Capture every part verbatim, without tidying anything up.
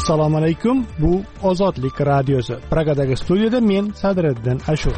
Assalomu alaykum. Bu Ozodlik radiosi. Pragadagi studiyada men Sadriddin Ashur.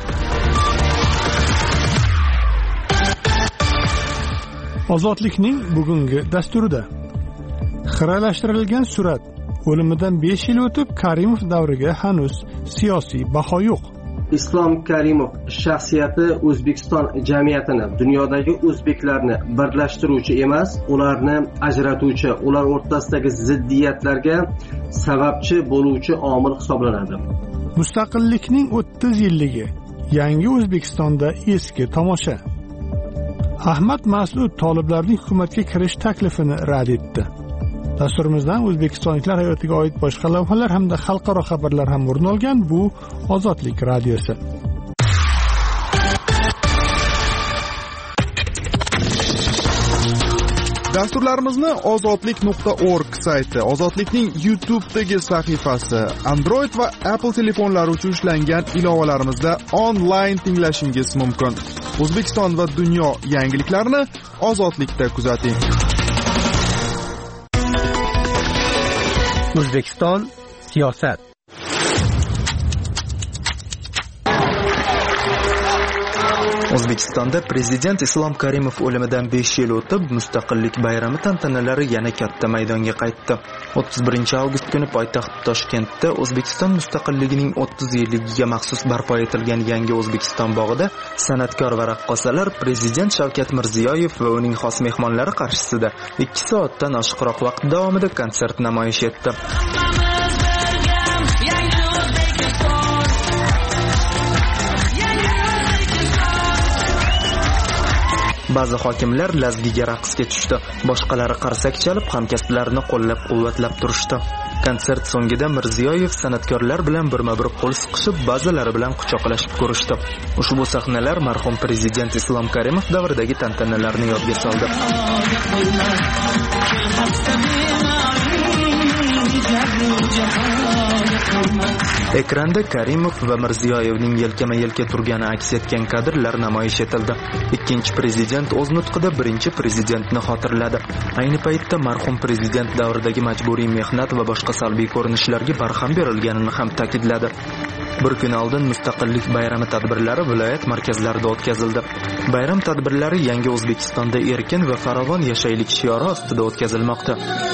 Ozodlikning bugungi dasturida xiralashtirilgan surat. O'limidan besh yil o'tib Karimov davriga hanuz siyosiy baho yo'q. Islom Karimov shaxsiyati O'zbekiston jamiyatini, dunyodagi o'zbeklarni birlashtiruvchi emas, ularni ajratuvchi, ular o'rtasidagi ziddiyatlarga sababchi bo'luvchi omil hisoblanadi. Mustaqillikning o'ttiz yilligi. Yangi O'zbekistonda eski tomosha. Ahmad Mas'ud toliblarning hukumatga kirish taklifini rad etdi. Dasturimizdan o'zbekistonliklar hayotiga oid boshqa lavhalar hamda xalqaro xabarlar ham o'rin olgan. Bu Ozodlik radiosi. Dasturlarimizni ozodlik nuqta org sayti, Ozodlikning YouTube'dagi sahifasi, Android va Apple telefonlari uchun ishlangan ilovalarimizda onlayn tinglashingiz mumkin. O'zbekiston va dunyo yangiliklarini Ozodlikda kuzating. O'zbekiston siyosat. O'zbekistonda prezident Islom Karimov o'limidan besh yil o'tib, mustaqillik bayrami tantanalari yana katta maydonga qaytdi. o'ttiz birinchi avgust kuni poytaxt Toshkentda O'zbekiston mustaqilligining o'ttiz yilligiga maxsus barpo etilgan yangi O'zbekiston bog'ida san'atkor va raqqosalar prezident Shavkat Mirziyoyev va uning xos mehmonlari qarshisida ikki soatdan oshiqroq vaqt davomida konsert namoyish etdi. Ba'zi hokimlar lazgiga raqsga tushdi, boshqalari qarsak chalib hamkasblarini qo'llab-quvvatlab turishdi. Konsert so'ngida Mirziyoyev san'atkorlar bilan birma-bir qo'l siqishib, ba'zilari bilan quchoqlashib ko'rishdi. Ushbu sahnalar marhum prezident Islom Karimov davridagi tantanalarni yodga soldi. Ekranda Karimov va Mirziyoyevning yelkama-yelka turgani aks etgan kadrlar namoyish etildi. Ikkinchi prezident o'z nutqida birinchi prezidentni xotirladi. Ayni paytda marhum prezident davridagi majburiy mehnat va boshqa salbiy ko'rinishlarga barham berilganini ham ta'kidladi. Bir kun oldin mustaqillik bayrami tadbirlari viloyat markazlarida o'tkazildi. Bayram tadbirlari yangi O'zbekistonda erkin va farovon yashaylik shiori ostida o'tkazilmoqda.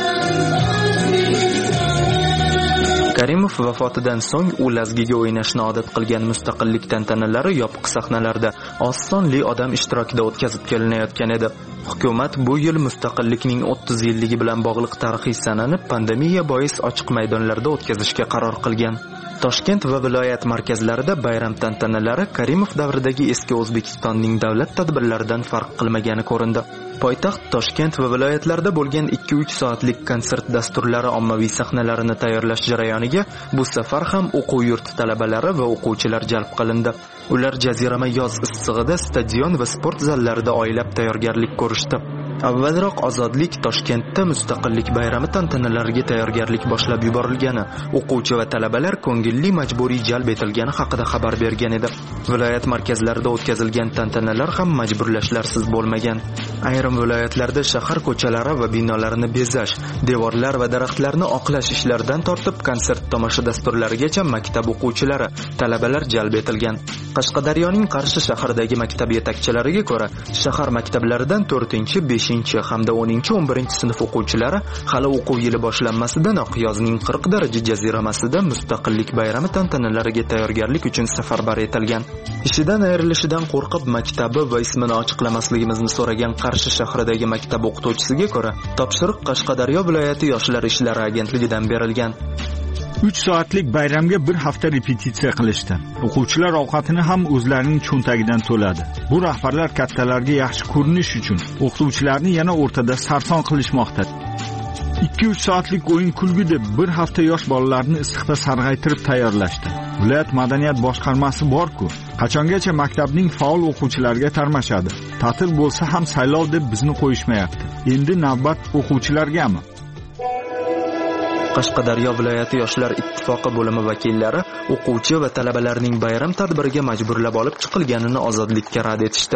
Karimov vafotidan so'ng u lazgiga o'ynashni odat qilgan mustaqillik tantanalari yopiq sahnalarda oz sonli odam ishtirokida o'tkazib kelinayotgan edi. Hukumat bu yil mustaqillikning o'ttiz yilligi bilan bog'liq tarixiy sanani pandemiya bois ochiq maydonlarda o'tkazishga qaror qilgan. Toshkent va viloyat markazlarida bayram tantanalari Karimov davridagi eski O'zbekistonning davlat tadbirlaridan farq qilmagani ko'rindi. Poytaxt Toshkent va viloyatlarda bo'lgan ikki uch soatlik konsert dasturlari ommaviy sahnalarini tayyorlash jarayoniga bu safar ham o'quv yurti talabalari va o'quvchilar jalb qilindi. Ular jazirama yoz issig'ida stadion va sport zallarida oylab tayyorgarlik ko'rishdi. Avvalroq Ozodlik Toshkentda mustaqillik bayrami tantanalariga tayyorgarlik boshlab yuborilgani, o'quvchi va talabalar ko'ngilli majburiy jalb etilgani haqida xabar bergan edi. Viloyat markazlarida o'tkazilgan tantanalar ham majburlashlarsiz bo'lmagan. Ayrim viloyatlarda shahar ko'chalari va binolarini bezash, devorlar va daraxtlarni oqlash ishlaridan tortib konsert tomosha dasturlarigacha maktab o'quvchilari, talabalar jalb etilgan. Qashqadaryoning Qarshi shahridagi maktab yetakchilariga ko'ra, shahar maktablaridan to'rtinchi, beshinchi hamda o'ninchi o'n birinchi sinf o'quvchilari hali o'quv yili boshlanmasidanoq yozning qirq daraja jaziramasida mustaqillik bayrami tantanalariga tayyorgarlik uchun safarbar etilgan. Ishidan ayrilishidan qo'rqib maktabi va ismini ochiqlamasligimizni so'ragan Qarshi shahridagi maktab o'qituvchisiga ko'ra, topshiriq Qashqadaryo viloyati yoshlar ishlari agentligidan berilgan. uch soatlik bayramga bir hafta repetitsiya qilishdi. O'quvchilar ovqatini ham o'zlarining cho'ntagidan to'ladi. Bu rahbarlar kattalarga yaxshi ko'rinish uchun o'qituvchilarni yana o'rtada sarson qilishmoqda. ikki uch soatlik o'yin kulgu deb bir hafta yosh bolalarni issiqda sarg'aytirib tayyorlashdi. Viloyat madaniyat boshqarmasi bor-ku, qachongacha maktabning faol o'quvchilariga tarmashadi. Ta'til bo'lsa ham saylov deb bizni qo'yishmayapti. Endi navbat o'quvchilargami? Qashqadaryo viloyati yoshlar ittifoqi bo'limi vakillari o'quvchi va talabalarning bayram tadbiriga majburlab olib chiqilganini Ozodlikka rad etishdi.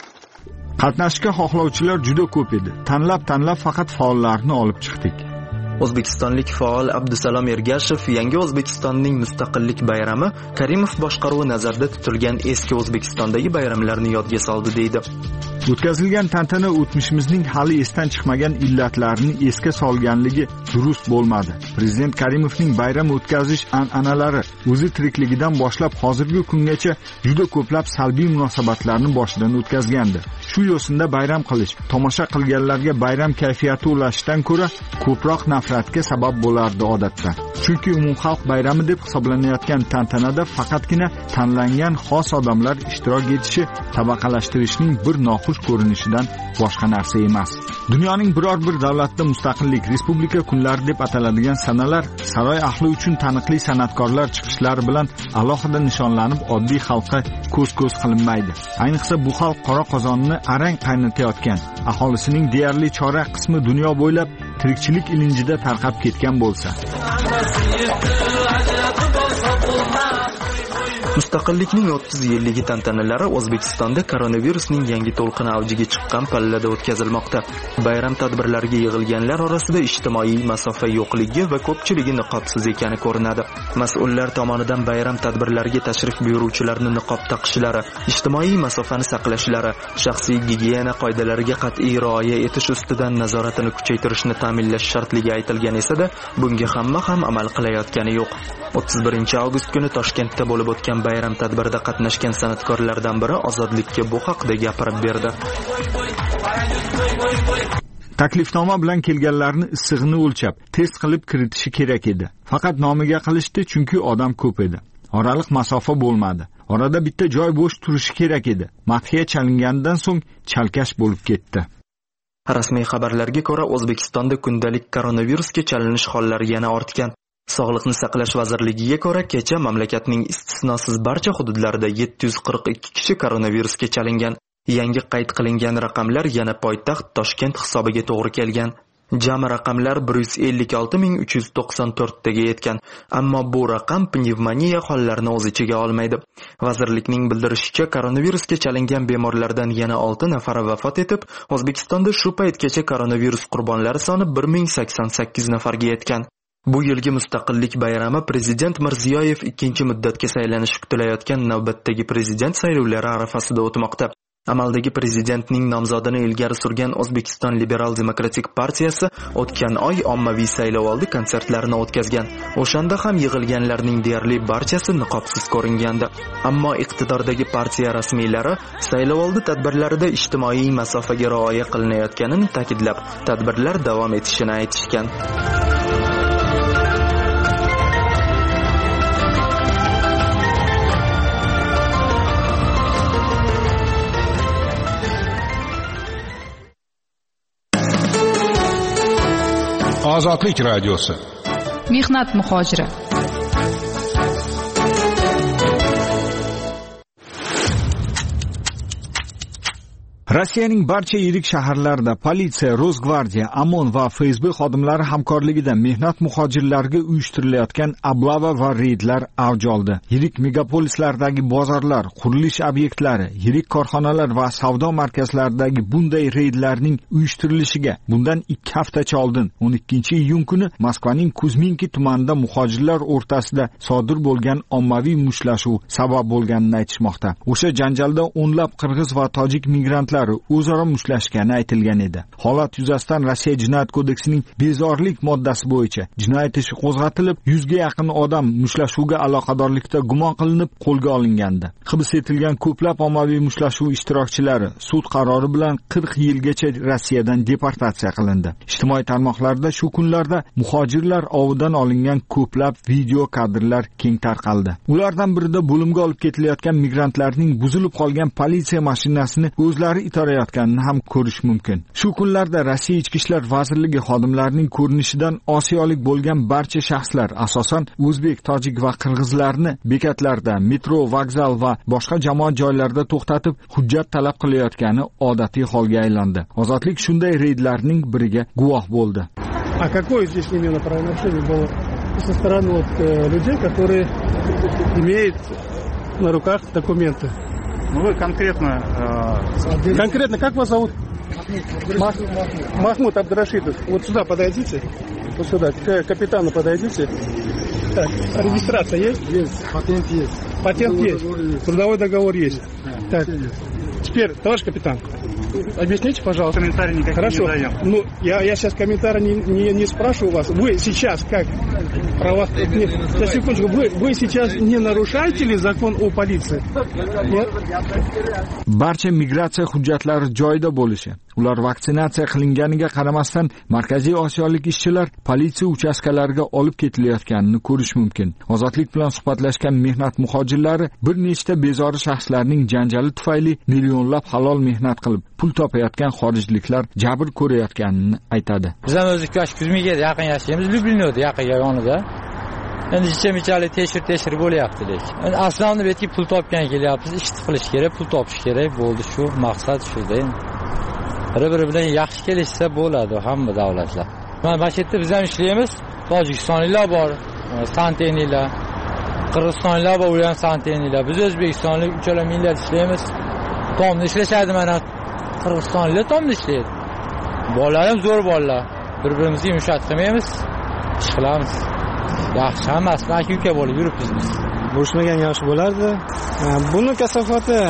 Qatnashishga xohlovchilar juda ko'p edi. Tanlab-tanlab faqat faollarni olib chiqdik. O'zbekistonlik faol Abdusalom Ergashev yangi O'zbekistonning mustaqillik bayrami Karimov boshqaruvi nazarda tutilgan eski O'zbekistondagi bayramlarni yodga soldi deydi. O'tkazilgan tantana o'tmishimizning hali esdan chiqmagan illatlarini esga solganligi durust bo'lmadi. Prezident Karimovning bayram o'tkazish an'analari o'zi tirikligidan boshlab hozirgi kungacha juda ko'plab salbiy munosabatlarni boshidan o'tkazgandi. Shu yo'sinda bayram qilish, tomosha qilganlarga bayram kayfiyati ulashishdan ko'ra ko'proq nafratga sabab bo'lardi odatda. Chunki umumxalq bayrami deb hisoblanayotgan tantanada faqatgina tanlangan xos odamlar ishtirok etishi tabaqalashtirishning bir noxush ko'rinishidan boshqa narsa emas. Dunyoning biror bir davlatda mustaqillik respublika kunlari deb ataladigan sanalar saroy ahli uchun taniqli san'atkorlar chiqishlari bilan alohida nishonlanib oddiy xalqqa ko'z-ko'z qilinmaydi. Ayniqsa bu xalq qora qozonni arang qaynatayotgan, aholisining deyarli chorak qismi dunyo bo'ylab tirikchilik ilinjida tarqab ketgan bo'lsa. Mustaqillikning o'ttiz yilligi tantanalari O'zbekistonda koronavirusning yangi to'lqini avjiga chiqqan pallada o'tkazilmoqda. Bayram tadbirlariga yig'ilganlar orasida ijtimoiy masofa yo'qligi va ko'pchiligi niqobsiz ekani ko'rinadi. Mas'ullar tomonidan bayram tadbirlariga tashrif buyuruvchilarni niqob taqishlari, ijtimoiy masofani saqlashlari, shaxsiy gigiyena qoidalariga qat'iy rioya etish ustidan nazoratini kuchaytirishni ta'minlash shartligi aytilgan esa-da, bunga hamma ham amal qilayotgani yo'q. o'ttiz birinchi avgust kuni Toshkentda bo'lib o'tgan bayram tadbirida qatnashgan san'atkorlardan biri Ozodlikka bu haqda gapirib berdi. Taklifnoma bilan kelganlarni issig'ini o'lchab, test qilib kiritishi kerak edi. Faqat nomiga qilishdi chunki odam ko'p edi. Oraliq masofa bo'lmadi. Orada bitta joy bo'sh turishi kerak edi. Madhiya chalingandan so'ng chalkash bo'lib ketdi. Rasmiy xabarlarga ko'ra, O'zbekistonda kundalik koronavirusga chalinish hollari yana ortgan. Sog'liqni saqlash vazirligiga ko'ra, kecha mamlakatning istisnosiz barcha hududlarida yetti yuz qirq ikki kishi koronavirusga chalingan. Yangi qayd qilingan raqamlar yana poytaxt Toshkent hisobiga to'g'ri kelgan. Jami raqamlar bir yuz ellik olti ming uch yuz to'qson to'rt taga yetgan. Ammo bu raqam pnevmoniya hollarini o'z ichiga olmaydi. Vazirlikning bildirishicha, koronavirusga chalingan bemorlardan yana olti nafari vafot etib, O'zbekistonda shu paytgacha koronavirus qurbonlari soni bir ming sakson sakkiz nafarga yetgan. Bu yilgi mustaqillik bayrami Prezident Mirziyoyev ikkinchi muddatga saylanishi kutilayotgan navbatdagi prezident saylovlari arafasida o'tmoqda. Amaldagi prezidentning nomzodini ilgari surgan O'zbekiston Liberal Demokratik partiyasi o'tgan oy ommaviy saylovoldi konsertlarini o'tkazgan. O'shanda ham yig'ilganlarning deyarli barchasi niqobsiz ko'ringandi. Ammo iqtidordagi partiya rasmiylari saylovoldi tadbirlarida ijtimoiy masofaga rioya qilinayotganini ta'kidlab, tadbirlar davom etishini aytishgan. Ozodlik radiosi. Mehnat muhojiri. Rossiyaning barcha yirik shaharlarida politsiya, Rosgvardiya, Amon va F S B xodimlari hamkorligida mehnat muhojirlariga uyushtirilayotgan ablava va reydlar avj oldi. Yirik megapolislardagi bozorlar, qurilish obyektlari, yirik korxonalar va savdo markazlaridagi bunday reydlarning uyushtirilishiga bundan ikki haftacha oldin o'n ikkinchi iyun kuni Moskvaning Kuzminki tumanida muhojirlar o'rtasida sodir bo'lgan ommaviy mushtlashuv sabab bo'lganini aytishmoqda. O'sha janjalda o'nlab qirg'iz va tojik migrantlar o'zaro mushlashgani aytilgan edi. Holat yuzasidan Rossiya Jinoyat kodeksining bezorilik moddasi bo'yicha jinoyat ishi qo'zg'atilib, yuzga yaqin odam mushtlashuvga aloqadorlikda gumon qilinib qo'lga olingandi. Hibs etilgan ko'plab ommaviy mushlashuv ishtirokchilari sud qarori bilan qirq yilgacha Rossiyadan deportatsiya qilindi. Ijtimoiy tarmoqlarda shu kunlarda muhojirlar ovidan olingan ko'plab video kadrlar keng tarqaldi. Ulardan birida bo'limga olib ketilayotgan migrantlarning buzilib qolgan politsiya mashinasini o'zlari itarayotganini ham ko'rish mumkin. Shu kunlarda Rossiya Ichki ishlar vazirligi xodimlarining ko'rinishidan osiyolik bo'lgan barcha shaxslar, asosan o'zbek, tojik va qirg'izlarni bekatlarda, metro, vokzal va boshqa jamoat joylarida to'xtatib, hujjat talab qilayotgani odatiy holga aylandi. Ozodlik shunday reydlarning biriga guvoh bo'ldi. А какое здесь именно правонарушение было со стороны вот, людей, которые имеют на руках документы? Ну вы конкретно... Э... Конкретно как вас зовут? Махмуд. Махмуд Абдрашидов. Вот сюда подойдите. Вот сюда, к капитану подойдите. Так, регистрация есть? Есть, патент есть. Патент есть, трудовой договор есть. Так, теперь, товарищ капитан, объясните, пожалуйста. Комментарий никаких Хорошо. не даем. Ну, я, я сейчас комментарий не, не, не спрашиваю вас. Вы сейчас как права... Нет, сейчас, секундочку. Вы, вы сейчас не нарушаете ли закон о полиции? Нет? Barcha migratsiya hujjatlari joyida bo'lishi. Ular vaksinatsiya qilinganiga qaramasdan Markaziy Osiyolik ishchilar politsiya uchastkalariga olib ketilayotganini ko'rish mumkin. Ozodlik bilan suhbatlashgan mehnat muhojirlari bir nechta bezori shaxslarning janjali tufayli millionlab halol mehnat qilib pul topayotgan xorijliklar jabr ko'rayotganini aytadi. Biz ham o'zi ikki yuz mingga yaqin yashaymiz, Lyublinda yaqin yonida. Endi ichim-ichalik teshir-teshir bo'lyapti lekin. Endi aslida betki pul topgan kelyapmiz, ish qilish kerak, pul topish kerak, bo'ldi shu, maqsad shuda endi. Bir-biri bilan yaxshi kelishsa bo'ladi hamma davlatlar. Mana bu yerda biz ham ishlaymiz, Tojikistonliklar bor, Santeniylar, Qirg'izistonliklar bor, ular ham Santeniylar. Biz O'zbekistonlik uchala millat ishlaymiz. Tomda ishlashadi mana Qirg'izistonliklar tomda ishlaydi. Bolalar ham zo'r bolalar. Bir-birimizni yumshat qilmaymiz, ish qilamiz. Yaxshi hammasi aka-uka bo'lib yuribmiz biz. Bo'shmagan yaxshi bo'lardi. Buni kasofati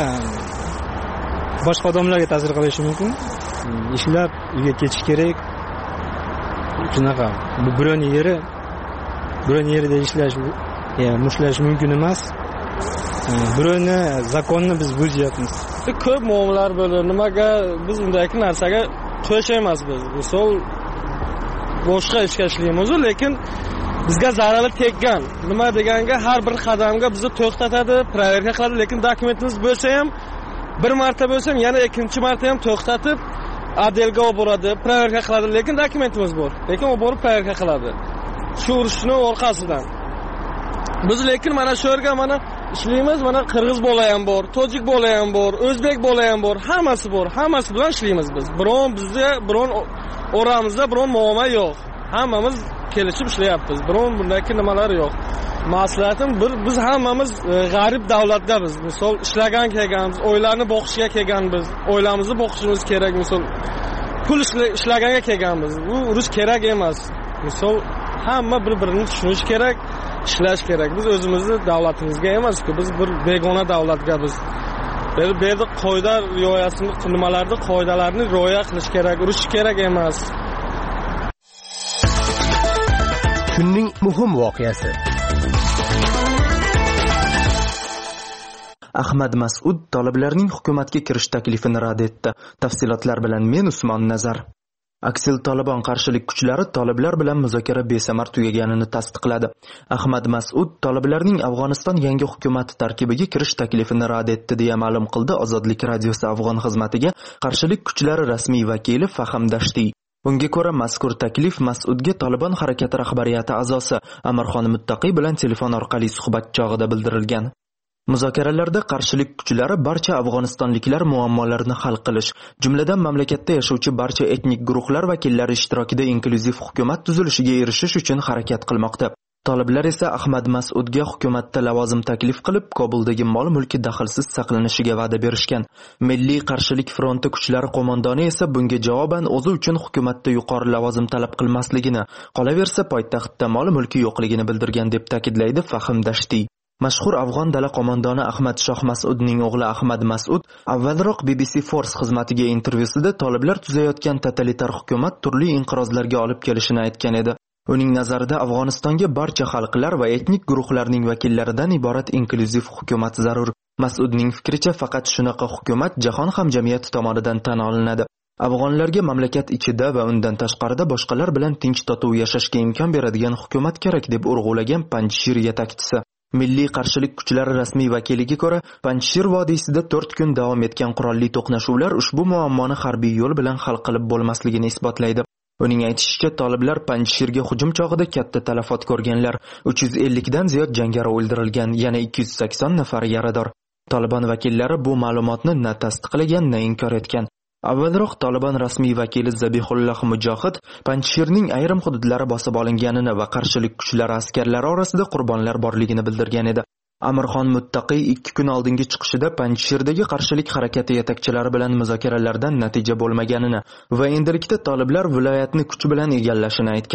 boshqa odamlarga ta'sir qilishi mumkin. Ishlab uyga ketish kerak. Shunaqa. Bu biron yeri biron yerda ishlash, ya'ni mushlash mumkin emas. Birovni zakonni biz buzyapmiz. Ko'p muammolar bo'ldi. Nimaga biz bunday narsaga qo'shaymiz biz. Misol boshqa ishga ishlaymiz, lekin bizga zarari teggan. Nima deganga har bir qadamga bizni to'xtatadi, proverka qiladi, lekin dokumentimiz bo'lsa ham bir marta bo'lsa ham yana ikkinchi marta ham to'xtatib adelga olib boradi, proverka qiladi, lekin dokumentimiz bor. Lekin u borib proverka qiladi. Shu urushni orqasidan. Biz lekin mana shu yerga mana ishlaymiz, mana qirg'iz bola ham bor, tojik bola ham bor, o'zbek bola ham bor, hammasi bor. Hammasi bilan ishlaymiz biz. Biron bizga biron oramizda biron muammo yo'q. Hammamiz kelishib ishlayapmiz. Biron bunday nimalar yo'q. Maslahatim bir biz hammamiz g'arib davlatdamiz. Misol ishlagan kelganmiz, oylarni boqishga kelganmiz, oylarimizni boqishimiz kerak. Misol pul ishlaganga kelganmiz. Bu urush kerak emas. Misol hamma bir-birini tushunish kerak, ishlash kerak. Biz o'zimizni davlatimizga emas-ku, biz bir begona davlatga biz. Bu yerda qoida rioyasini, nimalarni, qoidalarni rioya qilish kerak, urush kerak emas. Kunning muhim voqeasi. Ahmad Mas'ud toliblarning hukumatga kirish taklifini rad etdi. Tafsilotlar bilan men Usmon Nazar. Aksil Tolibon qarshilik kuchlari toliblar bilan muzokara besamar tugaganini tasdiqladi. Ahmad Mas'ud toliblarning Afg'oniston yangi hukumati tarkibiga kirish taklifini rad etdi deya ma'lum qildi Ozodlik radiosi Afg'on xizmatiga qarshilik kuchlari rasmiy vakili Fahim Dashtiy. Unga ko'ra mazkur taklif Mas'udga Tolibon harakati rahbariyati a'zosi Amirxon Muttaqiy bilan telefon orqali suhbat chog'ida bildirilgan. Muzokaralarda qarshilik kuchlari barcha afg'onistonliklar muammolarini hal qilish, jumladan mamlakatda yashovchi barcha etnik guruhlar vakillari ishtirokida inklyuziv hukumat tuzilishiga erishish uchun harakat qilmoqda. Toliblar esa Ahmad Mas'udga hukumatda lavozim taklif qilib, Kobuldagi mol-mulki daxlsiz saqlanishiga va'da berishgan. Milliy qarshilik fronti kuchlari qo'mondoni esa bunga javoban o'zi uchun hukumatda yuqori lavozim talab qilmasligini, qolaversa poytaxtda mol-mulki yo'qligini bildirgan deb ta'kidlaydi Fahim Dashtiy. Mashhur afg'on dala qo'mondoni Ahmad Shoh Mas'udning o'g'li Ahmad Mas'ud avvalroq B B C Force xizmatiga intervyusida toliblar tuzayotgan totalitar hukumat turli inqirozlarga olib kelishini aytgan edi. Uning nazarida Afg'onistonga barcha xalqlar va etnik guruhlarning vakillaridan iborat inklyuziv hukumat zarur. Mas'udning fikricha faqat shunaqa hukumat jahon hamjamiyati tomonidan tan olinadi. Afg'onlarga mamlakat ichida va undan tashqarida boshqalar bilan tinch totuv yashashga imkon beradigan hukumat kerak deb urg'ulagan Panjshir yetakchisi. Milliy qarshilik kuchlari rasmiy vakiliga ko'ra, Panjshir vodiysida to'rt kun davom etgan qurolli to'qnashuvlar ushbu muammoni harbiy yo'l bilan hal qilib bo'lmasligini isbotlaydi. Uning aytishicha, toliblar Panjshirga hujum chog'ida katta talafot ko'rganlar, uch yuz ellik dan ziyod jangari o'ldirilgan, yana ikki yuz sakson nafar yarador. Tolibon vakillari bu ma'lumotni na tasdiqlagan, na inkor etgan. Avvalroq Tolibon rasmiy vakili Zabihulloh Mujohid Panjshirning ayrim hududlari bosib olinganini va qarshilik kuchlari askarlari orasida qurbonlar borligini bildirgan edi. Amirxon Muttaqiy ikki kun oldingi chiqishida Panjshirdagi qarshilik harakati yetakchilari bilan muzokaralardan natija bo'lmaganini va endilikda toliblar viloyatni kuch bilan egallashini aytgan.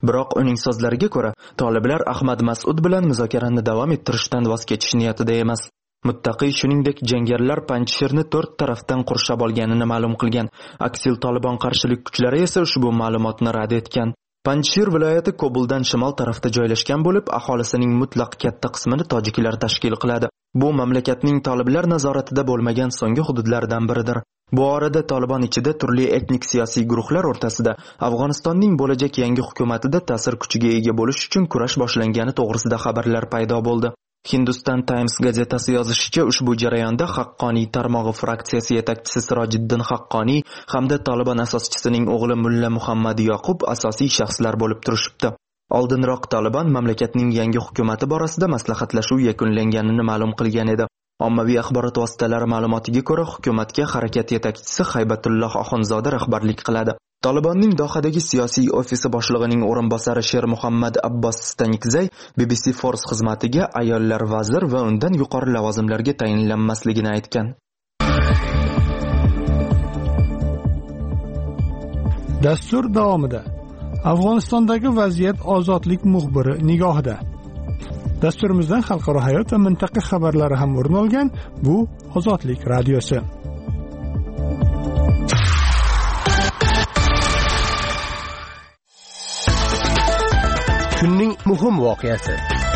Biroq uning so'zlariga ko'ra, toliblar Ahmad Mas'ud bilan muzokarani davom ettirishdan voz kechish niyatida emas. Muttaqiy shuningdek jangarilar Panjshirni to'rt tarafdan qurshab olganini ma'lum qilgan. Aksil Tolibon qarshilik kuchlari esa ushbu ma'lumotni rad etgan. Panjshir viloyati Kobuldan shimol tarafda joylashgan bo'lib, aholisining mutlaq katta qismini tojiklar tashkil qiladi. Bu mamlakatning toliblar nazoratida bo'lmagan so'nggi hududlardan biridir. Bu orada Tolibon ichida turli etnik siyosiy guruhlar o'rtasida Afg'onistonning bo'lajak yangi hukumatida ta'sir kuchiga ega bo'lish uchun kurash boshlangani to'g'risida xabarlar paydo bo'ldi. Hindustan Times gazetasi yozishicha, ushbu jarayonda Haqqoniy tarmog'i fraksiyasi yetakchisi Sirojiddin Haqqoniy hamda Tolibon asoschisining o'g'li Mulla Muhammad Yoqub asosiy shaxslar bo'lib turishibdi. Oldinroq Tolibon mamlakatning yangi hukumati borasida maslahatlashuv yakunlanganini ma'lum qilgan edi. Ommaviy axborot vositalari ma'lumotiga ko'ra, hukumatga harakat yetakchisi Haybatulloh Oxunzoda rahbarlik qiladi. Tolibonning Dohadagi siyosiy ofisi boshlig'ining o'rinbosari Sher Muhammad Abbos Stanikzay B B C Force xizmatiga ayollar vazir va undan yuqori lavozimlarga tayinlanmasligini aytgan. Dastur davomida Afg'onistondagi vaziyat ozodlik muxbiri nigohida. Dasturimizdan xalqaro hayot va mintaqa xabarlari ham o'rin olgan. Bu Ozodlik radiosi. Kunning muhim voqeasi.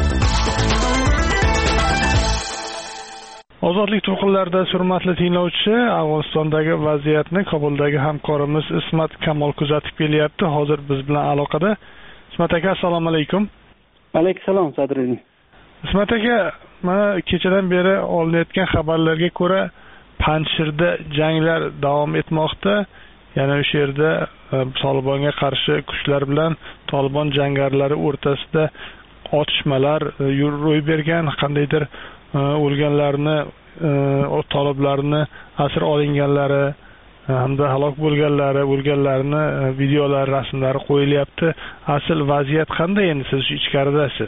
Ozodlik to'lqinlarida hurmatli tinglovchi, Afg'onistondagi vaziyatni Kobuldagi hamkorimiz Ismat Kamol kuzatib kelyapti. Hozir biz bilan aloqada. Ismat aka, assalomu alaykum. Alaykum Sadriddin. Ismat aka, mana kechadan beri olinayotgan xabarlarga ko'ra, Panjshirda janglar davom etmoqda. Yana o'sha yerda Tolibonga qarshi kuchlar bilan Tolibon jangarilari o'rtasida otishmalar ro'y bergan, qandaydir o'lganlarni, toliblarni asir olinganlari hamda halok bo'lganlari, o'lganlarni videolar, rasmlari qo'yilyapti. Asl vaziyat qanday endi, siz ichkaridasiz?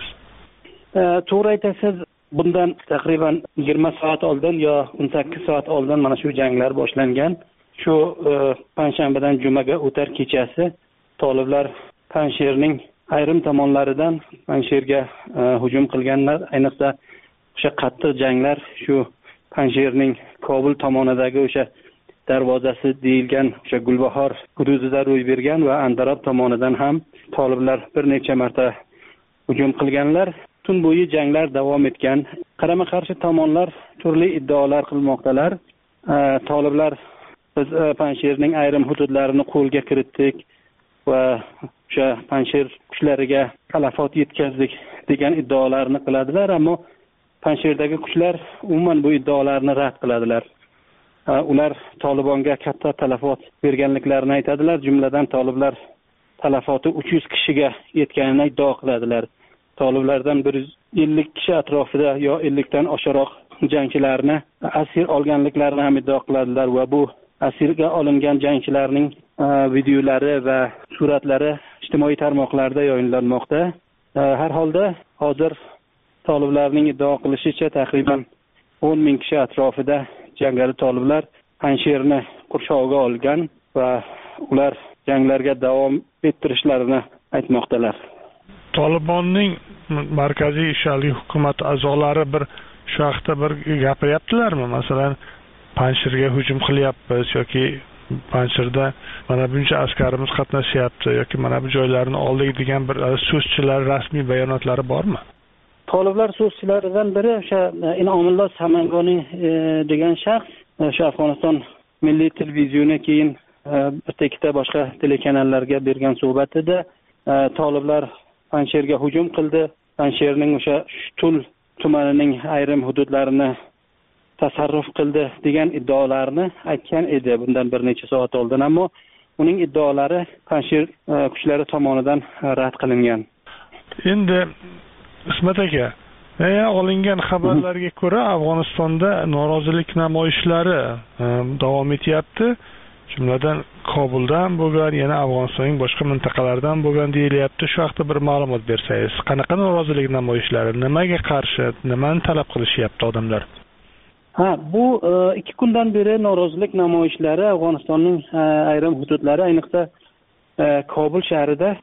To'g'ri aytasiz, bundan taqriban yigirma soat oldin yo o'n sakkiz soat oldin mana shu janglar boshlangan. Shu panshanbadan jumaga o'tar kechasi toliblar Panjshirning ayrim tomonlaridan Panjshirga hujum qilganlar. Ayniqsa o'sha qattiq janglar shu Panjshirning Kobul tomonidagi o'sha darvozasi deyilgan o'sha Gulbahor hududida ro'y bergan va Andarob tomonidan ham toliblar bir necha marta hujum qilganlar. Tun bo'yi janglar davom etgan. Qarama-qarshi tomonlar turli iddaolar qilmoqdalar. Toliblar biz Panjshirning ayrim hududlarini qo'lga kiritdik va o'sha Panjshir kuchlariga talafot yetkazdik degan iddaolarni qiladilar, ammo Panjshirdagi kuchlar umuman bu iddaolarni rad qiladilar. Ular Tolibonga katta talafot berganliklarini aytadilar. Jumladan toliblar talafoti uch yuz kishiga yetganini iddao qiladilar. Toliblardan bir yuz ellik kishi atrofida yo ellik dan oshiqroq jangchilarni asir olganliklarini ham iddao qiladilar va bu asirga olingan jangchilarning videolari va suratlari ijtimoiy tarmoqlarda yayınlanmoqda. Har holda hozir toliblarning iddao qilishicha taqriban o'n ming kishi atrofida jangari toliblar Panjshirni qurshovga olgan va ular janglarga davom ettirishlarini aytmoqdalar. Tolibonning markaziy ishali hukumat a'zolari bir shu haqda bir gapiryaptilarmi? Masalan, Panjshirga hujum qilyapmiz yoki Panjshirda mana buncha askarimiz qatnashyapti yoki mana bu joylarni oldik degan bir so'zchilar rasmiy bayonotlari bormi? Toliblar so'zchilaridan biri o'sha Inomullo Samangoniy degan shaxs o'sha Afg'oniston milliy televizioni keyin bitta ikkita boshqa telekanallarga bergan suhbatida toliblar Panjshirga hujum qildi. Panjshirning o'sha Shtul tumanining ayrim hududlarini tasarruf qildi degan iddaolarni aytgan edi bundan bir necha soat oldin, ammo uning iddaolari Panjshir kuchlari tomonidan rad qilingan. Endi Ismat aka, yana olingan xabarlarga ko'ra Afg'onistonda norozilik namoyishlari davom etyapti. Jumladan Kobuldan bo'lgan, yana Afg'onistonning boshqa mintaqalaridan bo'lgan deyilyapti. Shu haqda bir ma'lumot bersangiz, qanaqa norozilik namoyishlari, nimaga qarshi, nimani talab qilishyapti odamlar? Ha, bu ikki kundan beri norozilik namoyishlari Afg'onistonning ayrim hududlari, ayniqsa Kobul shahrida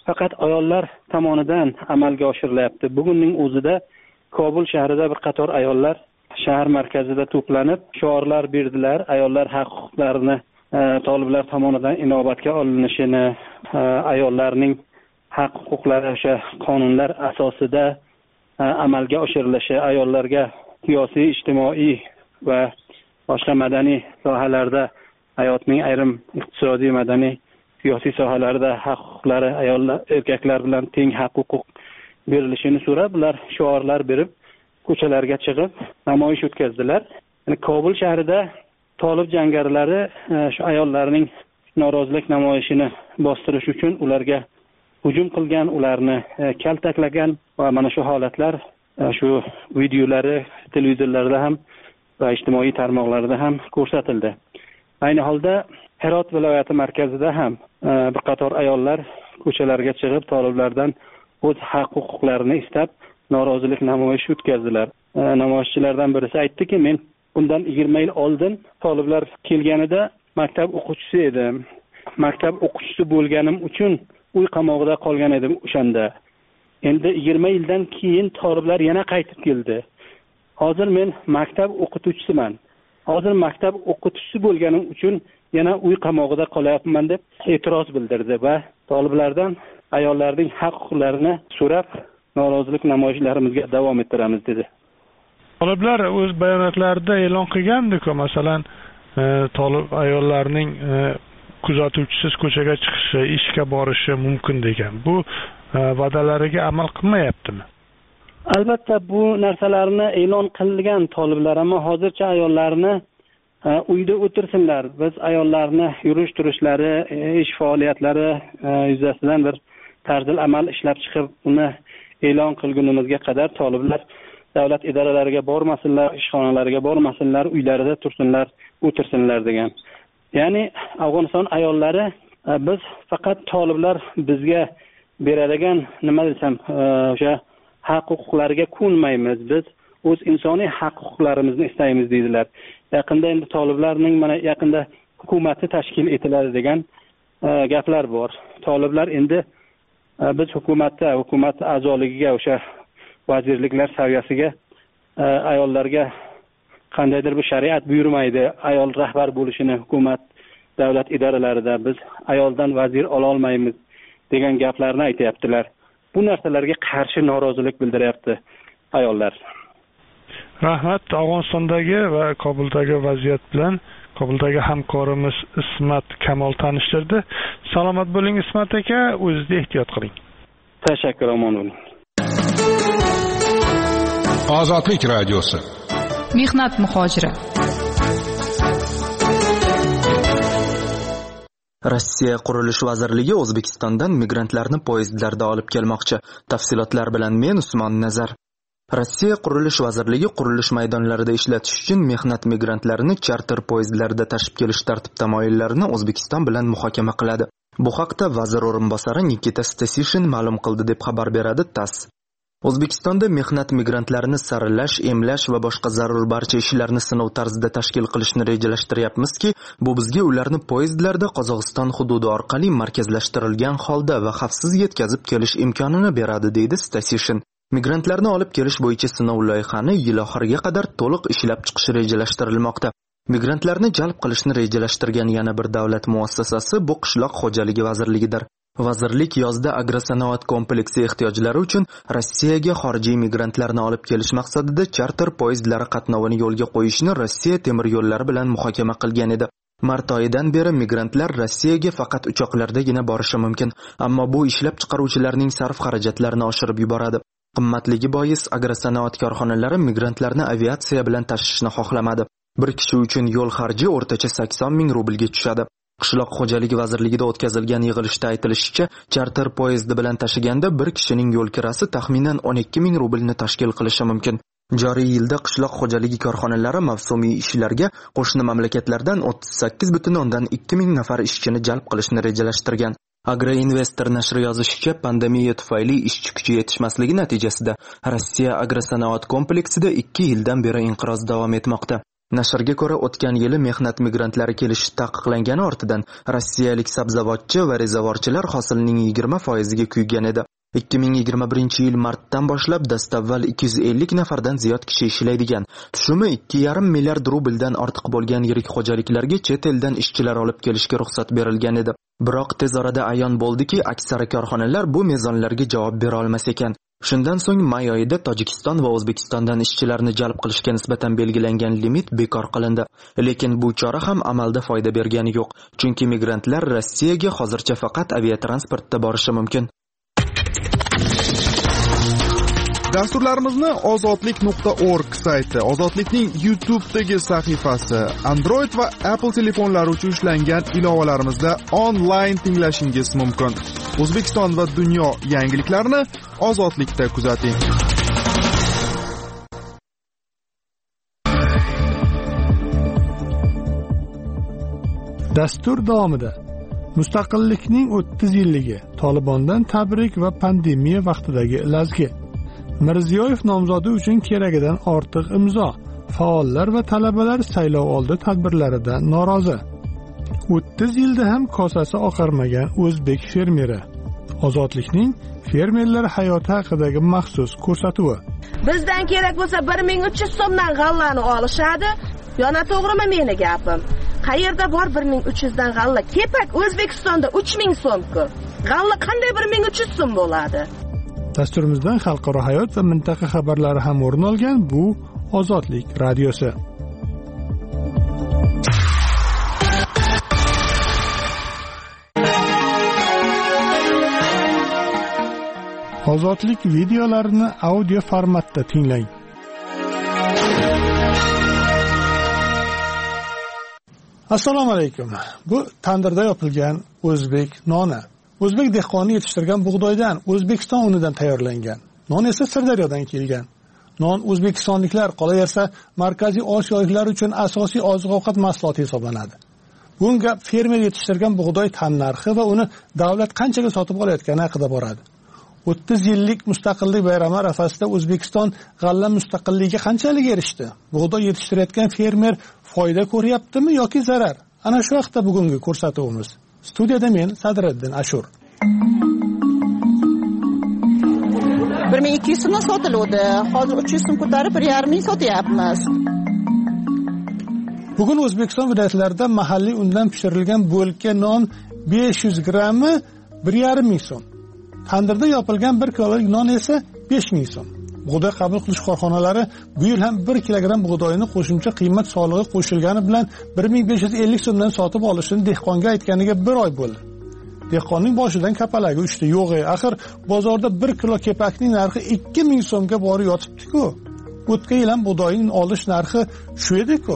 faqat ayollar tomonidan amalga oshirilyapti. Bugunning o'zida Kobul shahrida bir qator ayollar shahar markazida to'planib shiorlar berdilar. Ayollar haq-huquqlarini e, toliblar tomonidan inobatga olinishini, e, ayollarning haq-huquqlari o'sha qonunlar asosida e, amalga oshirilishi, ayollarga siyosiy, ijtimoiy va boshqa madaniy sohalarda hayotning ayrim iqtisodiy, madaniy, siyosiy sohalarda haq-huquqlari ayollar erkaklar bilan teng haq-huquq berilishini so'rab, ular shiorlar berib, ko'chalarga chiqib namoyish o'tkazdilar. Yani Kobul shahrida tolib jangarilari shu ayollarning norozilik namoyishini bostirish uchun ularga hujum qilgan, ularni kaltaklagan va mana shu holatlar shu videolari televizorlarda ham va ijtimoiy tarmoqlarda ham ko'rsatildi. Ayni holda Herot viloyati markazida ham bir qator ayollar ko'chalarga chiqib toliblardan o'z haq-huquqlarini istab norozilik namoyishi o'tkazdilar. Namoyishchilardan birisi aytdiki, men bundan yigirma yil oldin toliblar kelganida maktab o'quvchisi edim. Maktab o'quvchisi bo'lganim uchun uy qamog'ida qolgan edim o'shanda. Endi yigirma yildan keyin toliblar yana qaytib keldi. Hozir men maktab o'qituvchisiman. Hozir maktab o'qituvchisi bo'lganim uchun yana uy qamog'ida qolyapman deb e'tiroz bildirdi va toliblardan ayollarning haq-huquqlarini so'rab norozilik namoyishlarimizga davom ettiramiz dedi. Toliblar o'z bayonotlarida e'lon qilgandi-ku, masalan, e, tolib ayollarning e, kuzatuvchisiz ko'chaga chiqishi, ishga borishi mumkin degan. Bu e, va'dalariga amal qilmayaptimi? Albatta bu narsalarni e'lon qilgan toliblar, ammo hozircha ayollarni e, uyda o'tirsinlar. Biz ayollarni yurish-turishlari, e, ish faoliyatlari e, yuzasidan bir tarzil amal ishlab chiqib, uni e'lon qilgunimizga qadar toliblar davlat idoralariga bormasinlar, ishxonalariga bormasinlar, uylarida tursinlar, o'tirsinlar degan. Ya'ni Afg'oniston ayollari biz faqat toliblar bizga beradigan, nima desam, o'sha haq-huquqlariga ko'nmaymiz. Biz o'z insoniy haq-huquqlarimizni istaymiz deydilar. Yaqinda endi toliblarning mana yaqinda hukumati tashkil etiladi degan gaplar bor. Toliblar endi biz hukumatda, hukumat a'zoligiga, o'sha vazirliklar saviyasiga ayollarga qandaydir bir shariat buyurmaydi, ayol rahbar bo'lishini hukumat davlat idoralarida biz ayoldan vazir ola olmaymiz degan gaplarni aytayaptilar. Bu narsalarga qarshi norozilik bildiryapti ayollar. Rahmat. Afg'onistondagi va Kobuldagi vaziyat bilan Kobuldagi hamkorimiz Ismat Kamol tanishtirdi. Salomat bo'ling Ismat aka, o'zingizga ehtiyot qiling. Tashakkur, omon bo'ling. Ozodlik radiosi. Mehnat muhojiri. Rossiya Qurilish vazirligi O'zbekistondan migrantlarni poyezdlarda olib kelmoqchi. Tafsilotlar bilan men Usmon Nazar. Rossiya Qurilish vazirligi qurilish maydonlarida ishlatish uchun mehnat migrantlarini charter poyezdlarda tashib kelish tartib-tamoyillarini O'zbekiston bilan muhokama qiladi. Bu haqda vazir o'rinbosari Nikita Stasishin ma'lum qildi deb xabar beradi TASS. O'zbekistonda mehnat migrantlarini saralash, emlash va boshqa zarur barcha ishlarni sinov tarzida tashkil qilishni rejalashtiryapmizki, bu bizga ularni poyezdlarda Qozog'iston hududi orqali markazlashtirilgan holda va xavfsiz yetkazib kelish imkonini beradi, deydi Stasishin. Migrantlarni olib kelish bo'yicha sinov loyihani yil oxiriga qadar to'liq ishlab chiqish rejalashtirilmoqda. Migrantlarni jalb qilishni rejalashtirgan yana bir davlat muassasasi bu qishloq xo'jaligi vazirligidir. Vazirlik yozda agrosanoat kompleksi ehtiyojlari uchun Rossiyaga xorijiy migrantlarni olib kelish maqsadida charter poyezdlari qatnovini yo'lga qo'yishni Rossiya temir yo'llari bilan muhokama qilgan edi. Mart oyidan beri migrantlar Rossiyaga faqat uchoqlardagina borishi mumkin, ammo bu ishlab chiqaruvchilarning sarf xarajatlarini oshirib yuboradi. Qimmatligi bois agrosanoat korxonalari migrantlarni aviatsiya bilan tashishni xohlamadi. Bir kishi uchun yo'l xarji o'rtacha sakson ming rublga tushadi. Qishloq xo'jaligi vazirligida o'tkazilgan yig'ilishda aytilishicha, charter poyezdi bilan tashiganda bir kishining yo'l kirasi taxminan o'n ikki ming rublni tashkil qilishi mumkin. Joriy yilda qishloq xo'jaligi korxonalari mavsumiy ishlarga qo'shni mamlakatlardan o'ttiz sakkiz butun o'ndan ikki ming nafar ishchini jalb qilishni rejalashtirgan. Agroinvestor nashri yozishicha, pandemiya tufayli ishchi kuchi yetishmasligi natijasida Rossiya agrosanoat kompleksida ikki yildan beri inqiroz davom etmoqda. Nashrga ko'ra, o'tgan yili mehnat migrantlari kelishi taqiqlangani ortidan rossiyalik sabzavotchi va rezavorchilar hosilning yigirma foiziga kuygan edi. ikki ming yigirma birinchi yil martdan boshlab dastavval ikki yuz ellik nafardan ziyod kishi ishlaydigan, tushumi ikki yarim milliard rubldan ortiq bo'lgan yirik xo'jaliklarga chet eldan ishchilar olib kelishga ruxsat berilgan edi. Biroq tez orada ayon bo'ldiki, aksari korxonalar bu mezonlarga javob bera olmas ekan. Shundan so'ng may oyida Tojikiston va O'zbekistondan ishchilarni jalb qilishga nisbatan belgilangan limit bekor qilindi. Lekin bu chora ham amalda foyda bergani yo'q, chunki migrantlar Rossiyaga hozircha faqat aviatransportda borishi mumkin. Dasturlarimizni ozodlik nuqta org sayti, Ozodlikning YouTube'dagi sahifasi, Android va Apple telefonlari uchun ishlangan ilovalarimizda onlayn tinglashingiz mumkin. O'zbekiston va dunyo yangiliklarini Ozodlikda kuzating. Dastur davomida Mustaqillikning o'ttiz yilligi, Tolibondan tabrik va pandemiya vaqtidagi lazgi. Mirziyoyev nomzodi uchun keragidan ortiq imzo. Faollar va talabalar saylov oldi tadbirlaridan norozi. o'ttiz yilda ham kosasi oqarmagan o'zbek fermeri. Ozodlikning fermerlar hayoti haqidagi maxsus ko'rsatuvi. Bizdan kerak bo'lsa bir ming uch yuz so'mdan g'allani olishadi. Yana to'g'rimi meni gapim? Qayerda bor bir ming uch yuz dan g'alla? Kepak O'zbekistonda uch ming so'm-ku. G'alla qanday bir ming uch yuz so'm bo'ladi? Dasturimizdan xalqaro hayot va mintaqa xabarlari ham o'rin olgan bu Ozodlik radiosi. Ozodlik videolarini audio formatda tinglang. Assalomu alaykum. Bu tandirda yopilgan o'zbek noni. O'zbek dehqoni yetishtirgan bug'doydan, O'zbekiston unidan tayyorlangan. Non esa Sirdaryodan kelgan. Non o'zbekistonliklar, qolaversa Markaziy Osiyoliklar uchun asosiy oziq-ovqat mahsuloti hisoblanadi. Bunga fermer yetishtirgan bug'doy tan narxi va uni davlat qanchaga sotib olayotgani haqida boradi. o'ttiz yillik mustaqillik bayrami arafasida O'zbekiston g'alla mustaqilligiga qanchalik erishdi? Bug'doy yetishtirayotgan fermer foyda ko'ryaptimi yoki zarar? Ana shu haqda bugungi ko'rsatuvimiz. Studiyada men Sadriddin Ashur. bir ming ikki yuz so'mdan sotiladi. Hozir uch yuz so'm ko'tarib bir yarim ming sotyapmiz. Bugun O'zbekiston viloyatlarida mahalliy undan pishirilgan bo'lka non besh yuz grammi bir yarim ming so'm. Tandirda yopilgan bir kilolik non esa besh ming so'm. Bug'doy qabul qilish korxonalari bu yil ham bir kilogramm bug'doyni qo'shimcha qiymat solig'i qo'shilgani bilan bir ming besh yuz ellik so'mdan sotib olishini dehqonga aytganiga bir oy bo'ldi. Dehqonning boshidan kapalagi uchdi. Yo'g'e, axir bozorda bir kilo kepakning narxi ikki ming so'mga borib yotibdi-ku. O'tgan yil ham bug'doyning olish narxi shu edi-ku.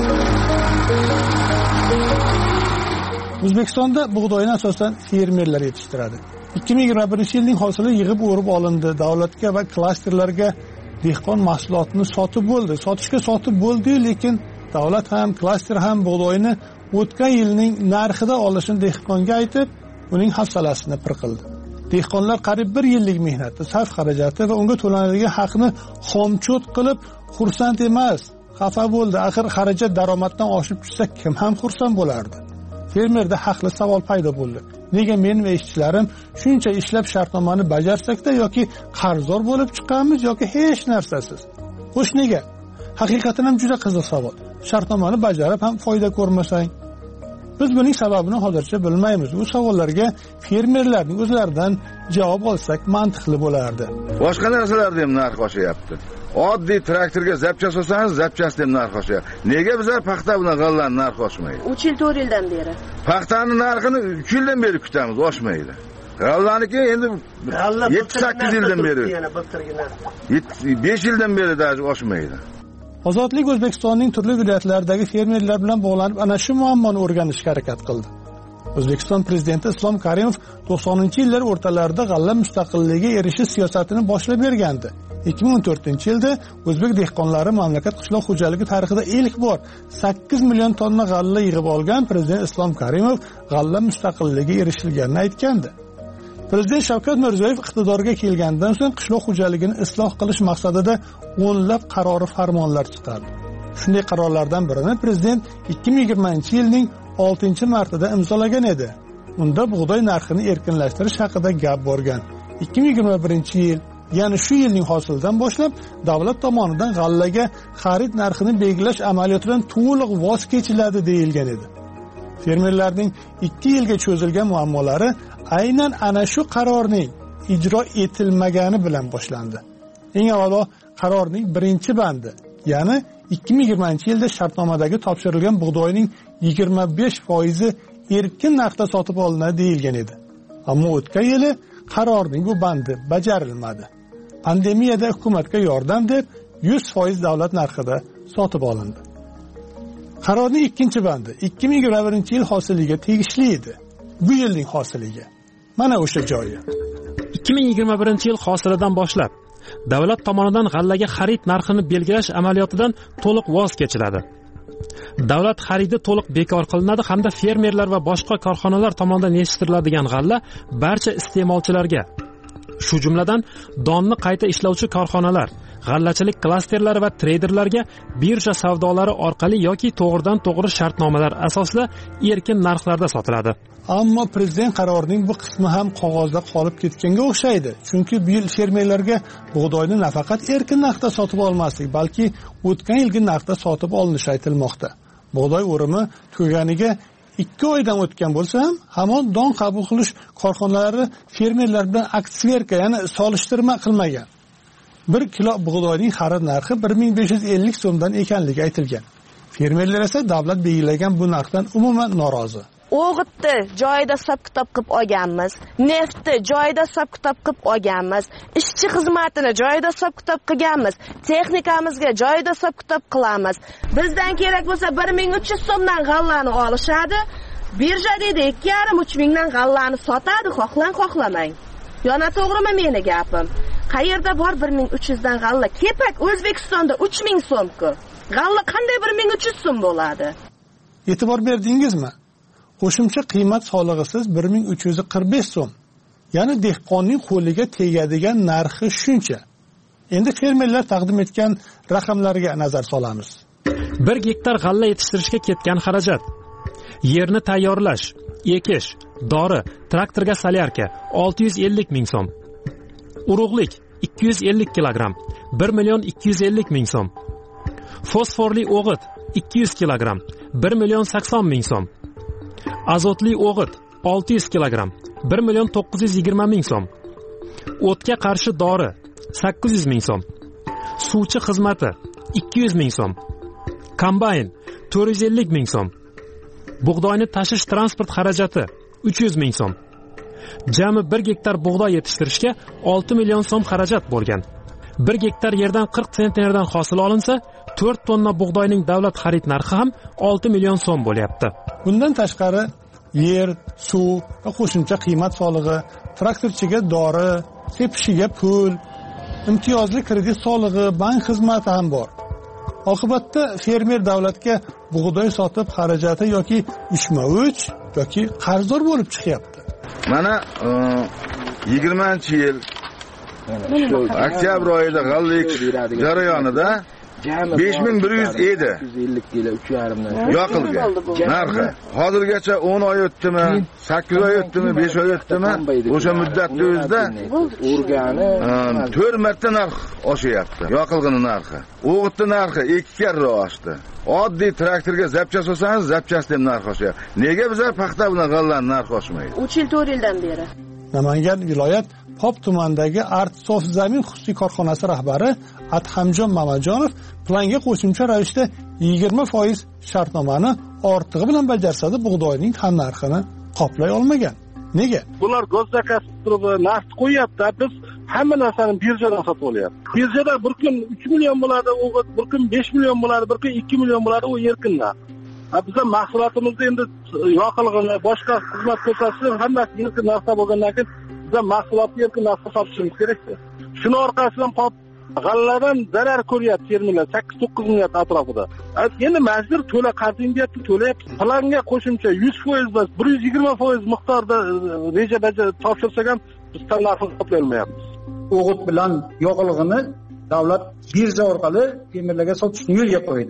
O'zbekistonda bug'doyni asosan fermerlar yetishtiradi. ikki ming yigirma birinchi yilning hosili yig'ib o'rib olindi. Davlatga va klasterlarga dehqon mahsulotini sotib bo'ldi. Sotishga sotib bo'ldi, lekin davlat ham, klaster ham bug'doyni o'tgan yilning narxida olishini dehqonga aytib, uning hafsalasini pir qildi. Dehqonlar qariyb bir yillik mehnati, sarf xarajati va unga to'lanadigan haqni xomchot qilib xursand emas, xafa bo'ldi. Axir xarajat daromaddan oshib tushsa kim ham xursand bo'lardi? Fermerda haqli savol paydo bo'ldi. Nega men va ishchilarim shuncha ishlab shartnomani bajarsakda yoki qarzdor bo'lib chiqamiz yoki hech narsasiz? Xo'sh, nega? Haqiqatan ham juda qiziq savol. Shartnomani bajarib ham foyda ko'rmasang? Biz buning sababini hozircha bilmaymiz. Bu savollarga fermerlarning o'zlaridan javob olsak mantiqli bo'lardi. Boshqa narsalarda ham narx oshyapti. Oddiy traktorga zapcha solsangiz, zapchasi ham narx oshyapti. Nega bizlar paxta bilan g'allani narxi oshmaydi? uch yil to'rt yildan beri. Paxtani narxini uch yildan beri kutamiz, oshmaydi. G'allaniki endi yetti sakkiz yildan beri. besh yildan beri даже oshmaydi. Ozodlik O'zbekistonning turli viloyatlaridagi fermerlar bilan bog'lanib ana shu muammoni o'rganishga harakat qildi. O'zbekiston prezidenti Islom Karimov to'qsoninchi yillar o'rtalarida g'alla mustaqilligiga erishish siyosatini boshlab bergandi. ikki ming o'n to'rtinchi yilda o'zbek dehqonlari mamlakat qishloq xo'jaligi tarixida ilk bor sakkiz million tonna g'alla yig'ib olgan prezident Islom Karimov g'alla mustaqilligiga erishilganini aytgandi. Prezident Shavkat Mirziyoyev iqtidorga kelgandan so'ng qishloq xo'jaligini isloh qilish maqsadida o'nlab qarori farmonlar chiqardi. Shunday qarorlardan birini prezident ikki ming yigirmanchi yilning oltinchi martida imzolagan edi. Unda bug'doy narxini erkinlashtirish haqida gap borgan. ikki ming yigirma birinchi yil, ya'ni shu yilning hosilidan boshlab davlat tomonidan g'allaga xarid narxini belgilash amaliyotidan to'liq voz kechiladi deyilgan edi. Fermerlarning ikki yilga cho'zilgan muammolari aynan ana shu qarorning ijro etilmagani bilan boshlandi. Eng avvalo qarorning birinchi bandi, ya'ni ikki ming yigirmanchi yilda shartnomadagi topshirilgan bug'doyning yigirma besh foizi erkin narxda sotib olinadi deyilgan edi. Ammo o'tgan yili qarorning bu bandi bajarilmadi. Pandemiyada hukumatga yordam deb yuz foiz davlat narxida sotib olindi. Qarorning ikkinchi bandi ikki ming yigirma birinchi yil hosiliga tegishli edi. Bu yilning hosiliga. Mana o'sha joyi. ikki ming yigirma birinchi yil hosilidan boshlab davlat tomonidan g'allaga xarid narxini belgilash amaliyotidan to'liq voz kechiladi. Davlat xaridi to'liq bekor qilinadi hamda fermerlar va boshqa korxonalar tomonidan yetishtiriladigan g'alla barcha iste'molchilarga, shu jumladan donni qayta ishlovchi korxonalar, g'allachilik klasterlari va treyderlarga birja savdolari orqali yoki to'g'ridan to'g'ri shartnomalar asosida erkin narxlarda sotiladi. Ammo prezident qarorining bu qismi ham qog'ozda qolib ketganga o'xshaydi. Chunki bu yil fermerlarga bug'doyni nafaqat erkin narxda sotib olmaslik, balki o'tgan yilgi narxda sotib olinishi aytilmoqda. Bug'doy o'rimi tugaganiga ikki oydan o'tgan bo'lsa ham, hamon don qabul qilish korxonalari fermerlar bilan aksverka, ya'ni solishtirma qilmagan. bir kilo bug'doyning xarid narxi bir ming besh yuz ellik so'mdan ekanligi aytilgan. Fermerlar esa davlat belgilagan bu narxdan umuman norozi. O'g'itni joyida hisob-kitob qilib olganmiz, neftni joyida hisob-kitob qilib olganmiz, ishchi xizmatini joyida hisob-kitob qilganmiz, texnikamizga joyida hisob-kitob qilamiz. Bizdan kerak bo'lsa bir ming uch yuz so'mdan g'allani olishadi, birjada ikki yarim uch mingdan g'allani sotadi, xohlang xohlamang. Yana to'g'rimi meni gapim? Qayerda bor bir ming uch yuz dan g'alla? Kepak O'zbekistonda uch ming so'm-ku. G'alla qanday bir ming uch yuz so'm bo'ladi? E'tibor berdingizmi? Qo'shimcha qiymat solig'isiz bir ming uch yuz qirq besh so'm. Ya'ni dehqonning qo'liga tegadigan narxi shuncha. Endi fermerlar taqdim etgan raqamlarga nazar solamiz. bir gektar g'alla yetishtirishga ketgan xarajat: yerni tayyorlash, ekish, dori, traktorga solyarka olti yuz ellik ming so'm. Urug'lik ikki yuz ellik kilogramm bir million ikki yuz ellik ming so'm. Fosforli o'g'it ikki yuz kilogramm bir million sakson ming so'm. Azotli o'g'it olti yuz kilogramm bir million to'qqiz yuz yigirma ming so'm. O'tga qarshi dori sakkiz yuz ming so'm. Suvchi xizmati ikki yuz ming so'm. Kombayn to'rt yuz ellik ming so'm. Bug'doyni tashish transport xarajati uch yuz ming so'm. Jami bir gektar bug'doy yetishtirishga olti million so'm xarajat bo'lgan. bir gektar yerdan qirq sentnerdan hosil olinsa, to'rt tonna bug'doyning davlat xarid narxi ham olti million so'm bo'lyapti. Bundan tashqari yer, suv va qo'shimcha qiymat solig'i, traktorchiga dori, sepishiga pul, imtiyozli kredit solig'i, bank xizmati ham bor. Oqibatda fermer davlatga bug'doy sotib xarajati yoki uchma uch yoki qarzdor bo'lib chiqyapti. Mana yigirmanchi yil oktyabr oyida g'alla ekish jarayonida besh ming bir yuz edi. Yoqilgan narxi. Hozirgacha o'n oy o'tdimi, sakkiz oy o'tdimi, besh oy o'tdimi? O'sha muddatda o'zida urgani to'rt marta narx oshyapti. Yoqilg'ini narxi. O'g'itni narxi ikki karra oshdi. Oddiy traktorga zapchas olsangiz, zapchas deb narx oshyapti. Nega bizlar paxta bilan g'allaning narxi oshmaydi? uch yil to'rt yildan beri. Namangan viloyat Pop tumanidagi Artsof zamin xususiy korxonasi rahbari Adhamjon Mamajonov planga qo'shimcha ravishda yigirma foiz shartnomani ortig'i bilan bajarsada bug'doyning ham narxini qoplay olmagan. Nega? Bular go'zakasi turib narx qo'yapti. Biz hamma narsani birjadan sotib olyapmiz. Birjada bir kun uch million bo'ladi, o'g'it bir kun besh million bo'ladi, bir kun ikki million bo'ladi, u erkin narx. Bizda mahsulotimizni endi yoqilg'ini, boshqa xizmat ko'rsatish hammasi erkin narxda bo'lgandan keyin bizda mahsulotni erkin narxda sotishimiz kerak-ku. Shuni orqasidan pop g'alladan zarar ko'ryapti fermerlar sakkiz to'qqiz milliard atrofida. Endi majbur to'la qarzing deyapti, to'layapti. Planga qo'shimcha yuz foiz bas bir yuz yigirma foiz miqdorda reja bajar topshirsak ham biz narxini qoplay olmayapmiz. O'g'it bilan yoqilg'ini davlat birja orqali fermerlarga sotishni yo'lga qo'ydi.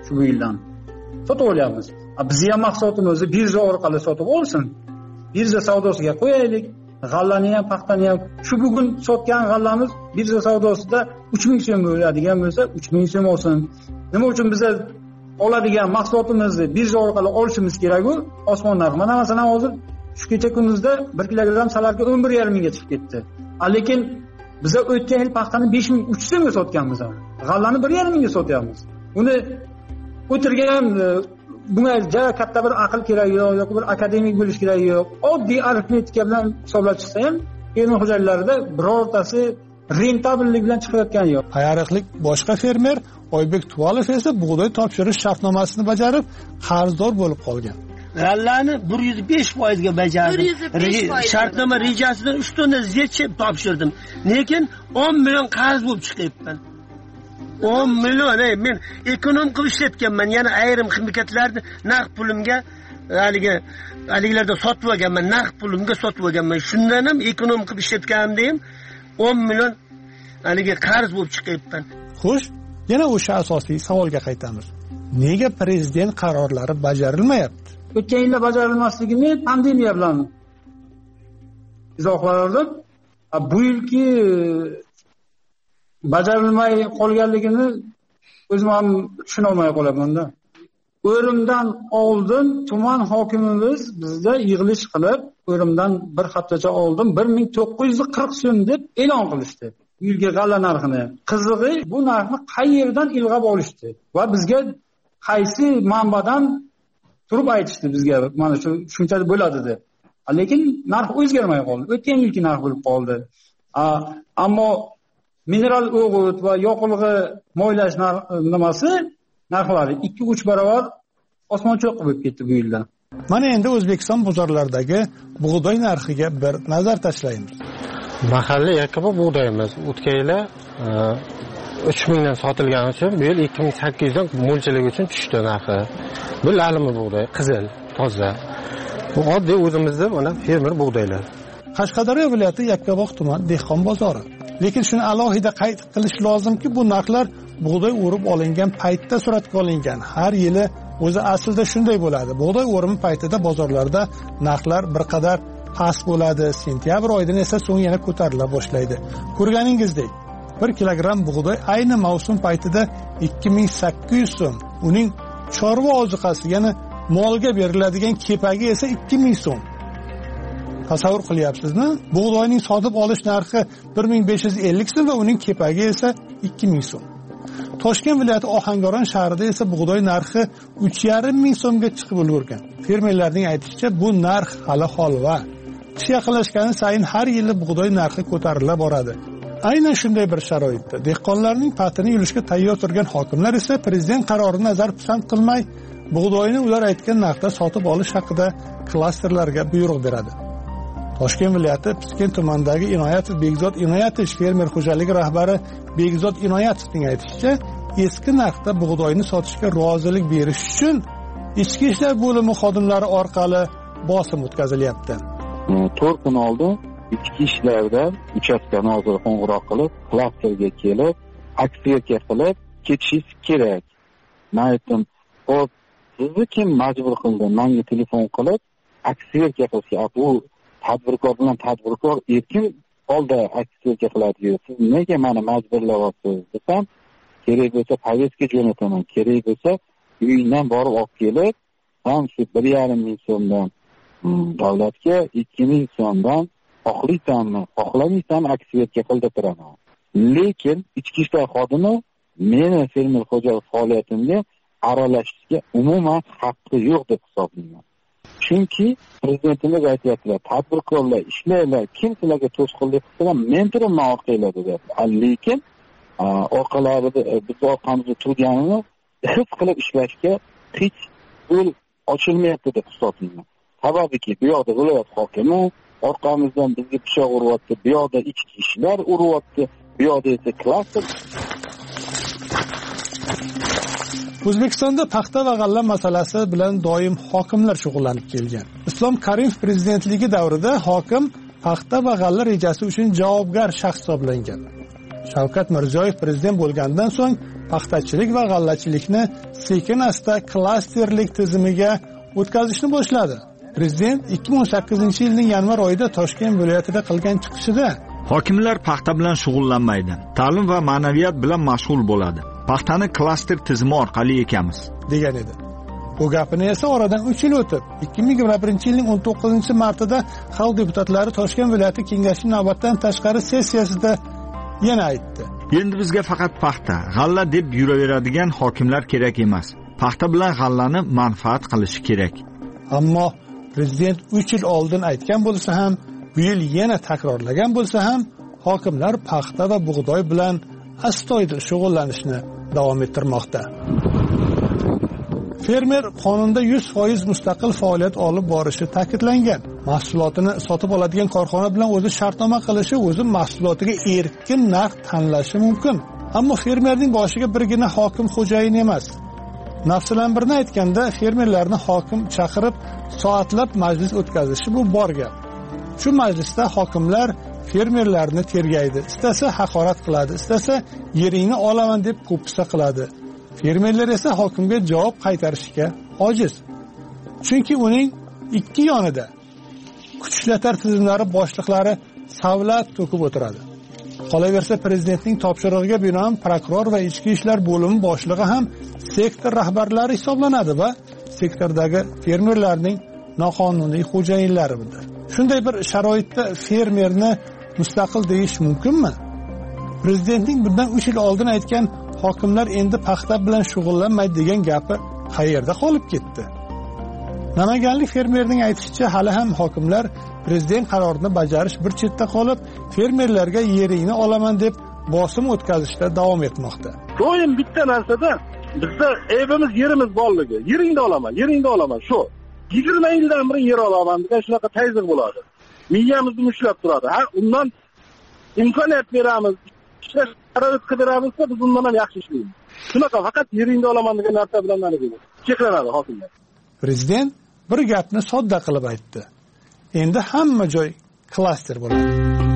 shu yildan sotib olyapmiz. Bizni ham mahsulotimiz birja orqali sotib olsin. Birja savdosiga qo'yaylik. G'allani ham, paxtani ham shu bugun sotgan g'allamiz birja savdosida uch ming so'm bo'ladigan bo'lsa, uch ming so'm olsin. Nima uchun biz oladigan mahsulotimizni birja orqali olishimiz kerak-ku? Osmon narxi. Mana masalan hozir shu kecha kunduzda bir kilogramm salarga o'n bir yarim mingga chiqib ketdi. Lekin biz o'tgan yil paxtani besh ming uch so'mga sotganmiz. G'allani bir yarim mingga sotyapmiz. Uni o'tirgan bunga juda katta bir aql kerak yo'q, yoki bir akademik bo'lish kerak yo'q. Oddiy arifmetika bilan hisoblab chiqsa ham, fermer xo'jaliklarida birortasi rentabellik bilan chiqayotgani yo'q. Payariqlik boshqa fermer Oybek Tuvalov esa bug'doy topshirish shartnomasini bajarib, qarzdor bo'lib qolgan. G'allani bir yuz besh foiz ga bajardim. Shartnoma rejasidan uch tonna zechib topshirdim. Lekin o'n million qarz bo'lib chiqyapman. o'n million ey men ekonom qilib ishlatganman. Yana ayrim xizmatlarni naqd pulimga haligi haligilarda sotib olganman, naqd pulimga sotib olganman. Shundan ham ekonom qilib ishlatganimda o'n million haligi qarz bo'lib chiqyapman. Xo'sh, yana o'sha asosiy savolga qaytamiz. Nega prezident qarorlari bajarilmayapti? O'tgan yilda bajarilmasligini pandemiya bilan izohlardim. Bu yilki bajarilmay qolganligini o'zim ham tushuna olmay qolaman-da. O'rimdan oldin tuman hokimimiz bizda yig'ilish qilib, o'rimdan bir haftacha oldin bir ming to'qqiz yuz qirq so'm deb e'lon qilishdi. Yilgi g'alla narxini. Qizig'i bu narxni qayerdan ilg'ab olishdi va bizga qaysi manbadan turib aytishdi bizga, mana shu shuncha bo'ladi deb. Lekin narx o'zgarmay qoldi. O'tgan yilgi narx bo'lib qoldi. Ammo mineral o'g'it va yoqilg'i moylash nimasi narxlari ikki uch barobar osmon cho'qqi bo'lib ketdi bu yilda. Mana endi O'zbekiston bozorlaridagi bug'doy narxiga bir nazar tashlaymiz. Mahalliy yakka bug'doyimiz o'tgan yili uch mingdan sotilgani uchun bu yil ikki ming sakkiz yuzdan mo'ljallik uchun tushdi narxi. Bu lalimi bug'doy, qizil, toza. Bu oddiy o'zimizda mana fermer bug'doylar. Qashqadaryo viloyati Yakkabog' tuman dehqon bozori. Lekin shuni alohida qayd qilish lozimki, bu narxlar bug'doy o'rib olingan paytda suratga olingan. Har yili o'zi aslida shunday bo'ladi. Bug'doy o'rimi paytida bozorlarda narxlar bir qadar past bo'ladi. Sentyabr oyidan esa so'ng yana ko'tarila boshlaydi. Ko'rganingizdek, bir kilogramm bug'doy ayni mavsum paytida ikki ming sakkiz yuz so'm. Uning chorva ozuqasi, ya'ni molga beriladigan kepagi esa ikki ming so'm. Tasavvur qilyapsizmi? Bug'doyning sotib olish narxi bir ming besh yuz ellik so'm va uning kepagi esa ikki ming so'm. Toshkent viloyati Ohangaron shahrida esa bug'doy narxi uch yarim ming so'mga chiqib ulgurgan. Fermerlarning aytishicha, bu narx hali holva. Qish yaqinlashgani sayin har yili bug'doy narxi ko'tarila boradi. Aynan shunday bir sharoitda dehqonlarning patini yulishga tayyor turgan hokimlar esa prezident qarorini nazar pisand qilmay, bug'doyni ular aytgan narxda sotib olish haqida klasterlarga buyruq beradi. Toshkent viloyati Piskent tumanidagi Inoyatov Begzod Inoyatov fermer xo'jaligi rahbari Begzod Inoyatovning aytishicha, eski narxda bug'doyni sotishga rozilik berish uchun ichki ishlar bo'limi xodimlari orqali bosim o'tkazilyapti. to'rt kun oldin ichki ishlardan uchastka noziri qo'ng'iroq qilib, klasterga kelib, aksiya qilib ketishingiz kerak. Men aytdim, "Xo'p, sizni kim majbur qildi? Menga telefon qilib, aksiya qilishga, bu tadbirkor bilan tadbirkor erkin holda aksiya qiladi. Siz nega meni majburlayapsiz?" desam, "Kerak bo'lsa poyezdka jo'nataman, kerak bo'lsa uyingdan borib olib kelib, ham shu bir yarim ming so'mdan davlatga ikki ming so'mdan xohlaysanmi, xohlamaysanmi aksiya qilib turaman. Lekin ichki ishlar xodimi meni fermer xo'jalik faoliyatimga aralashishga umuman haqqi yo'q deb hisoblayman. Chunki prezidentimiz aytyaptilar, tadbirkorlar ishlaylar, kim sizlarga to'sqinlik qilsa, men turibman orqanglarda deb. Lekin orqalarida biz orqamizda turganini his qilib ishlashga hech yo'l ochilmayapti deb hisoblayman. Sababiki bu yoqda viloyat hokimi orqamizdan bizga pichoq uryapti, bu yoqda ichki ishlar uryapti, bu yoqda esa klaster. O'zbekistonda paxta va g'alla masalasi bilan doim hokimlar shug'ullanib kelgan. Islom Karimov prezidentligi davrida hokim paxta va g'alla rejasi uchun javobgar shaxs hisoblangan. Shavkat Mirziyoyev prezident bo'lgandan so'ng paxtachilik va g'allachilikni sekin asta klasterlik tizimiga o'tkazishni boshladi. Prezident ikki ming o'n sakkizinchi yilning yanvar oyida Toshkent viloyatida qilgan chiqishida hokimlar paxta bilan shug'ullanmaydi, ta'lim va ma'naviyat bilan mashg'ul bo'ladi. Paxtani klaster tizimi orqali ekamiz degan edi. Bu gapini esa oradan uch yil o'tib, ikki ming yigirma birinchi yilning o'n to'qqizinchi martida xalq deputatlari Toshkent viloyati kengashining navbatdan tashqari sessiyasida yana aytdi. Endi bizga faqat paxta, g'alla deb yuraveradigan hokimlar kerak emas. Paxta bilan g'allani manfaat qilishi kerak. Ammo prezident uch yil oldin aytgan bo'lsa ham, bu yil yana takrorlagan bo'lsa ham, hokimlar paxta va bug'doy bilan astoydil shug'ullanishni davom ettirmoqda. Fermer qonunda yuz foiz mustaqil faoliyat olib borishi ta'kidlangan. Mahsulotini sotib oladigan korxona bilan o'zi shartnoma qilishi, o'zi mahsulotiga erkin narx tanlashi mumkin. Ammo fermerning boshiga birgina hokim xo'jayin emas. Nafsilan birni aytganda, fermerlarni hokim chaqirib, soatlab majlis o'tkazishi bu bor gap. Shu majlisda hokimlar fermerlarni tergaydi, istasa haqorat qiladi, istasa yeringni olaman deb po'pisa qiladi. Fermerlar esa hokimga javob qaytarishga ojiz. Chunki uning ikki yonida kuchlatar tizimlari boshliqlari savlat to'kib o'tiradi. Qolaversa, prezidentning topshirig'iga binoan prokuror va ichki ishlar bo'limi boshlig'i ham sektor rahbarlari hisoblanadi va sektordagi fermerlarning noqonuniy xo'jayinlaridir. Shunday bir sharoitda fermerni mustaqil deyish mumkinmi? Prezidentning bundan uch yil oldin aytgan hokimlar endi paxta bilan shug'ullanmaydi degan gapi qayerda qolib ketdi? Namanganlik fermerning aytishicha, hali ham hokimlar prezident qarorini bajarish bir chetda qolib, fermerlarga yeringni olaman deb bosim o'tkazishda davom etmoqda. Doim bitta narsada bizda evimiz yerimiz borligi, yeringni olaman, yeringni olaman shu. yigirma yildan beri yer olaman degan shunaqa tayzir bo'ladi. Miyamizni mushlab turadi. Ha, undan imkoniyat beramiz, ishlash sharoit qidiramizsa biz undan ham yaxshi ishlaymiz. Shunaqa faqat yeringni olaman degan narsa bilan mana bu cheklanadi hokimlar. Prezident bir gapni sodda qilib aytdi. Endi hamma joy klaster bo'ladi.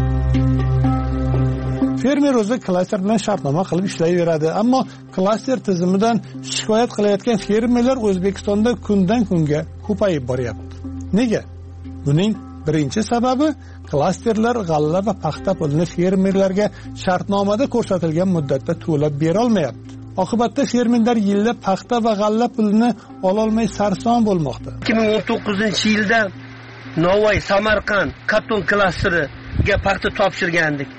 Fermer o'zi klaster bilan shartnoma qilib ishlayveradi, ammo klaster tizimidan shikoyat qilayotgan fermerlar O'zbekistonda kundan kunga ko'payib boryapti. Nega? Buning birinchi sababi klasterlar g'alla va paxta pulini fermerlarga shartnomada ko'rsatilgan muddatda to'lab bera olmayapti. Oqibatda fermerlar yillab paxta va g'alla pulini ola olmay sarson bo'lmoqda. ikki ming o'n to'qqizinchi yilda Navoiy, Samarqand Katon klasteriga paxta topshirgandik.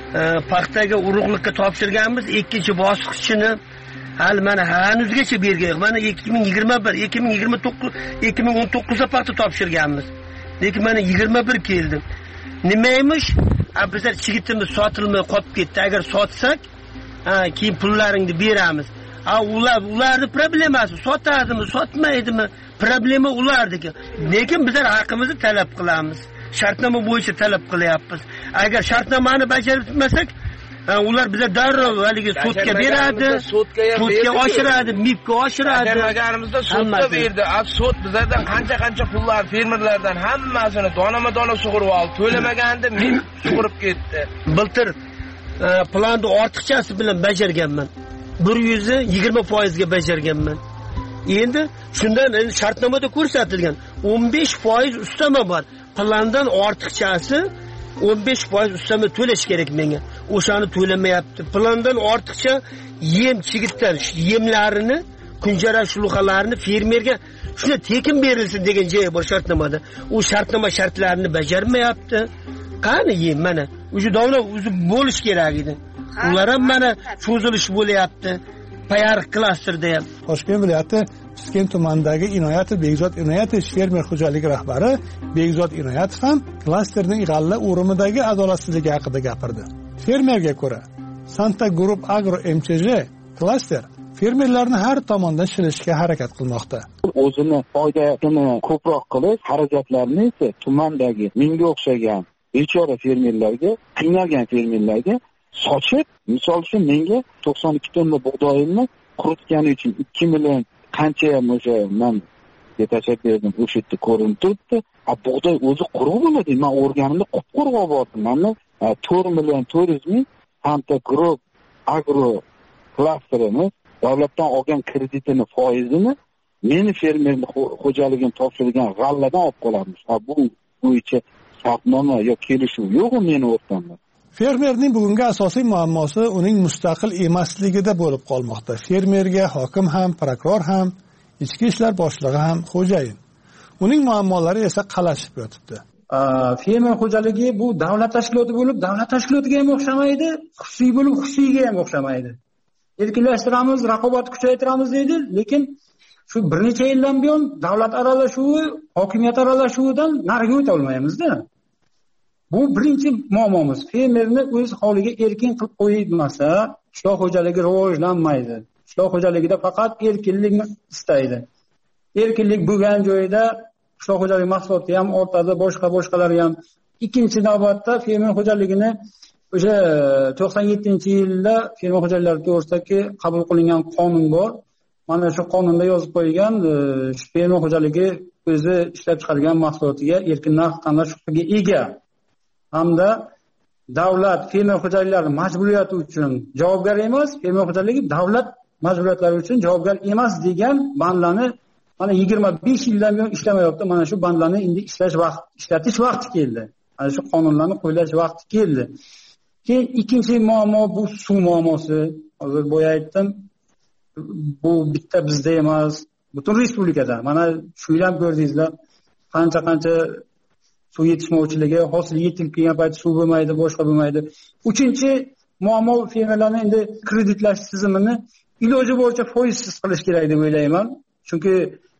Paxtaga urug'likka topshirganmiz. Ikkinchi bosqichini hali mana hanuzgacha bergan. Mana ikki ming yigirma bir, ikki ming yigirma to'qqiz, ikki ming o'n to'qqizda paxta topshirganmiz. Lekin mana yigirma bir keldi. Nima emish? Bizlar chigitimiz sotilmay qolib ketdi. Agar sotsak, ha, keyin pullaringni beramiz. Ha, ular ularning problemasi sotadimi, sotmaydimi? Problema ulardiki. Lekin bizlar haqqimizni talab qilamiz. Shartnoma bo'yicha talab qilyapmiz. Agar shartnomani bajarib tutmasak, ular bizga darrov haligi sudga beradi, sudga oshiradi, mibga oshiradi. Bajarmaganimizda sudga berdi. Sud bizlardan qancha-qancha pullar fermerlardan hammasini donama-dona sug'urib oldi. To'lamaganda mib sug'urib ketdi. Biltir planni ortiqchasi bilan bajarganman. bir yuz yigirma foiz ga bajarganman. Endi shundan shartnomada ko'rsatilgan o'n besh foiz ustama bor. Plandan ortiqchasi o'n besh foiz ustama to'lash kerak menga. O'shani to'lamayapti. Plandan ortiqcha yem chigitlar, yemlarini, kunjara shluxalarini fermerga shuna tekin berilsin degan joyi bor shartnomada. U shartnoma shartlarini bajarmayapti. Qani yem mana, o'sha davlat o'zi bo'lish kerak edi. Ular ham mana cho'zilish bo'layapti. Payariq klasterda ham. Toshkent viloyati Piskent tumanidagi Inoyatov Begzod Inoyatov fermer xo'jaligi rahbari Begzod Inoyatov ham klasterning g'alla o'rimidagi adolatsizligi haqida gapirdi. Fermerga ko'ra, Santa Group Agro M Ch J klaster fermerlarni har tomondan shilishga harakat qilmoqda. O'zini foydasini ko'proq qilib, xarajatlarni esa tumandagi menga o'xshagan bechora fermerlarga, qiynalgan fermerlarga sochib, misol uchun menga to'qson ikki tonna bug'doyimni quritgani uchun ikki million qancha ham o'sha men yetakchab berdim, o'sha yerda ko'rinib turibdi. A bug'doy o'zi quruq bo'ladi. Men o'rganimda qop-quruq bo'ldi. Mana to'rt million to'rt yuz ming Santa Group Agro klasterini davlatdan olgan kreditini foizini meni fermerni xo'jaligim topshirgan g'alladan olib qolamiz. Bu bo'yicha shartnoma yo kelishuv yo'qmi meni o'rtamda? Fermerning bugungi asosiy muammosi uning mustaqil emasligida bo'lib qolmoqda. Fermerga hokim ham, prokuror ham, ichki ishlar boshlig'i ham xo'jayin. Uning muammolari esa qalashib yotibdi. Fermer xo'jaligi bu davlat tashkiloti bo'lib, davlat tashkilotiga ham o'xshamaydi, xususiy bo'lib, xususiyga ham o'xshamaydi. Erkinlashtiramiz, raqobatni kuchaytiramiz deydi, lekin shu bir necha yildan buyon davlat aralashuvi, hokimiyat aralashuvidan nariga o'ta olmaymiz-da. Bu birinchi muammomiz. Fermerni o'z holiga erkin qilib qo'yilmasa, qishloq xo'jaligi rivojlanmaydi. Qishloq xo'jaligida faqat erkinlikni istaydi. Erkinlik bo'lgan joyda qishloq xo'jaligi mahsuloti ham ortadi, boshqa boshqalari ham. Ikkinchi navbatda fermer xo'jaligini o'sha to'qson yettinchi yilda fermer xo'jaliklari to'g'risidagi qabul qilingan qonun bor. Mana shu qonunda yozib qo'ygan, shu fermer xo'jaligi o'zi ishlab chiqargan mahsulotiga erkin narx tanlash huquqiga ega. Hamda davlat fermer xo'jaliklari majburiyati uchun javobgar emas, fermer xo'jaligi davlat majburiyatlari uchun javobgar emas degan bandlarni mana yigirma besh yildan buyon ishlamayapti. Mana shu bandlarni endi ishlash vaqti, ishlatish vaqti keldi. Mana shu qonunlarni qo'llash vaqti keldi. Keyin ikkinchi muammo bu suv muammosi. Hozir boya aytdim, bu bitta bizda emas, butun respublikada. Mana shu yil ham ko'rdingizlar, qancha-qancha suv yetishmovchiligi, hosil yetib kelgan payt suv bo'lmaydi, boshqa bo'lmaydi. Uchinchi muammo fermerlarning endi kreditlash tizimini iloji bo'yicha foizsiz qilish kerak deb o'ylayman. Chunki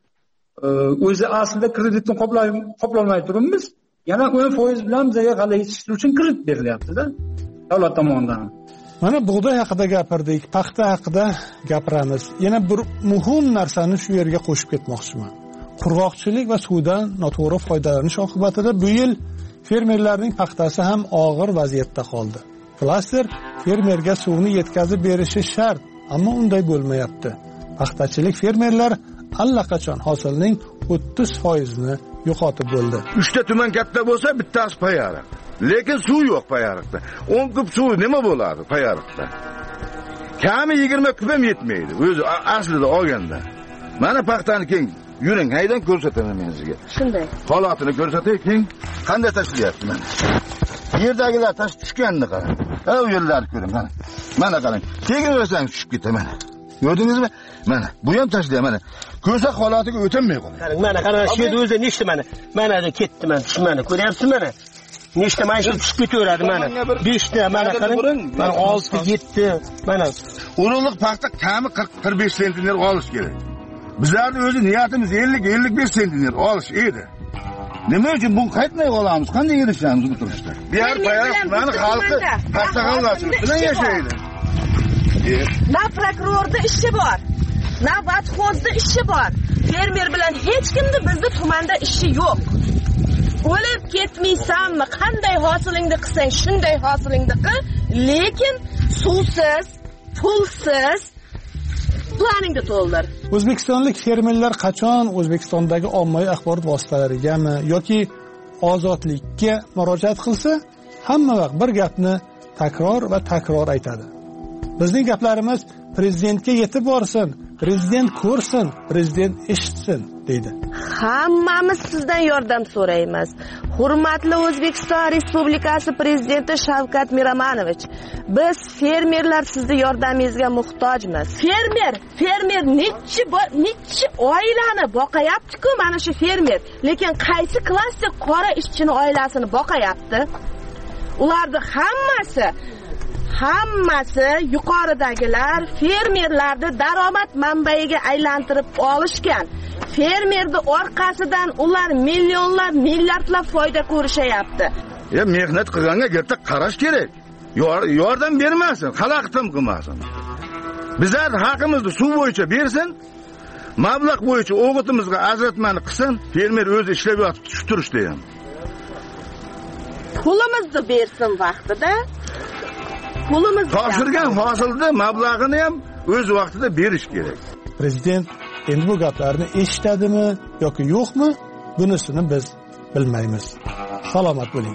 o'zi aslida kreditni qoplolmay turibmiz. Yana o'n foiz bilan bizga g'alla yetishtirish uchun kredit berilyapti-da davlat tomonidan. Mana bug'doy haqida gapirdik, paxta haqida gapiramiz. Yana bir muhim narsani shu yerga qo'shib ketmoqchiman. Qurg'oqchilik va suvdan noto'g'ri foydalanish oqibatida bu yil fermerlarning paxtasi ham og'ir vaziyatda qoldi. Klaster fermerga suvni yetkazib berishi shart, ammo unday bo'lmayapti. Paxtachilik fermerlar allaqachon hosilning o'ttiz foizini yo'qotib bo'ldi. uchta tuman katta bo'lsa, bittasi payariq. Lekin suv yo'q payariqda. o'n kub suv nima bo'ladi payariqda? Kami yigirma kub ham yetmaydi. O'zi aslida olganda. Mana paxtani keng yuring, haydan ko'rsataman men sizga. Shunday. Holatini ko'rsatay, keng qanday tashlayapti mana. Yerdagilar tash tushganini qarang. Ha, u yerlarni ko'ring mana. Mana qarang. Tegib o'rsang tushib ketaman mana. Ko'rdingizmi? Mana bu ham tashlayman mana. Ko'sa holatiga o'tolmay qoladi. Qarang, mana qarang, shu yerda o'zi nechta mana. Mana da ketdi mana, tushmani. Ko'ryapsizmi mana? Nechta mana shu tushib ketaveradi mana. besh ta mana qarang. Mana olti, yetti mana. Urug'liq paxta kami qirq qirq besh sentner olish kerak. Bizlarning o'zi niyatimiz ellik ellik besh sentner olish edi. Nima uchun bunu qaytmay qolamiz? Qanday erishamiz bu turishda? Bu yer payariq mana xalqi paxta g'allasi bilan yashaydi. Na prokurorda ishi bor, na vatxozda ishi bor. Fermer bilan hech kimda bizda tumanda ishi yo'q. O'lib ketmaysanmi? Qanday hosilingni qilsang, shunday hosilingni qil, lekin suvsiz, pulsiz planingni to'ldir. O'zbekistonlik fermerlar qachon O'zbekistondagi ommaviy axborot vositalarigami yoki ozodlikka murojaat qilsa, hamma vaqt bir gapni takror va takror aytadi. Bizning gaplarimiz prezidentga yetib borsin, prezident ko'rsin, prezident eshitsin deydi. Hammamiz sizdan yordam so'raymiz. Hurmatli O'zbekiston Respublikasi prezidenti Shavkat Miromonovich, biz fermerlar sizning yordamingizga muhtojmiz. Fermer, fermer nechi nechi oilani boqayapti-ku mana shu fermer. Lekin qaysi klaster qora ishchini oilasini boqayapti? Ularning hammasi hammasi yuqoridagilar fermerlarni daromad manbaiga aylantirib olishgan. Fermerning orqasidan ular millionlab, milliardlab foyda ko'rishayapti. Ya mehnat qilganga gapda qarash kerak. Yordam bermasin, xalaqtim qilmasin. Bizlar haqimizni suv bo'yicha bersin, mablag' bo'yicha o'g'itimizga ajratmani qilsin, fermer o'zi ishlab yotib turishdi ham. Pulimizni bersin vaqtida. Pulimizni topshirgan hosilni mablag'ini ham o'z vaqtida berish kerak. Prezident endi bu gaplarni eshitadimi yoki yo'qmi? Bunisini biz bilmaymiz. Salomat bo'ling.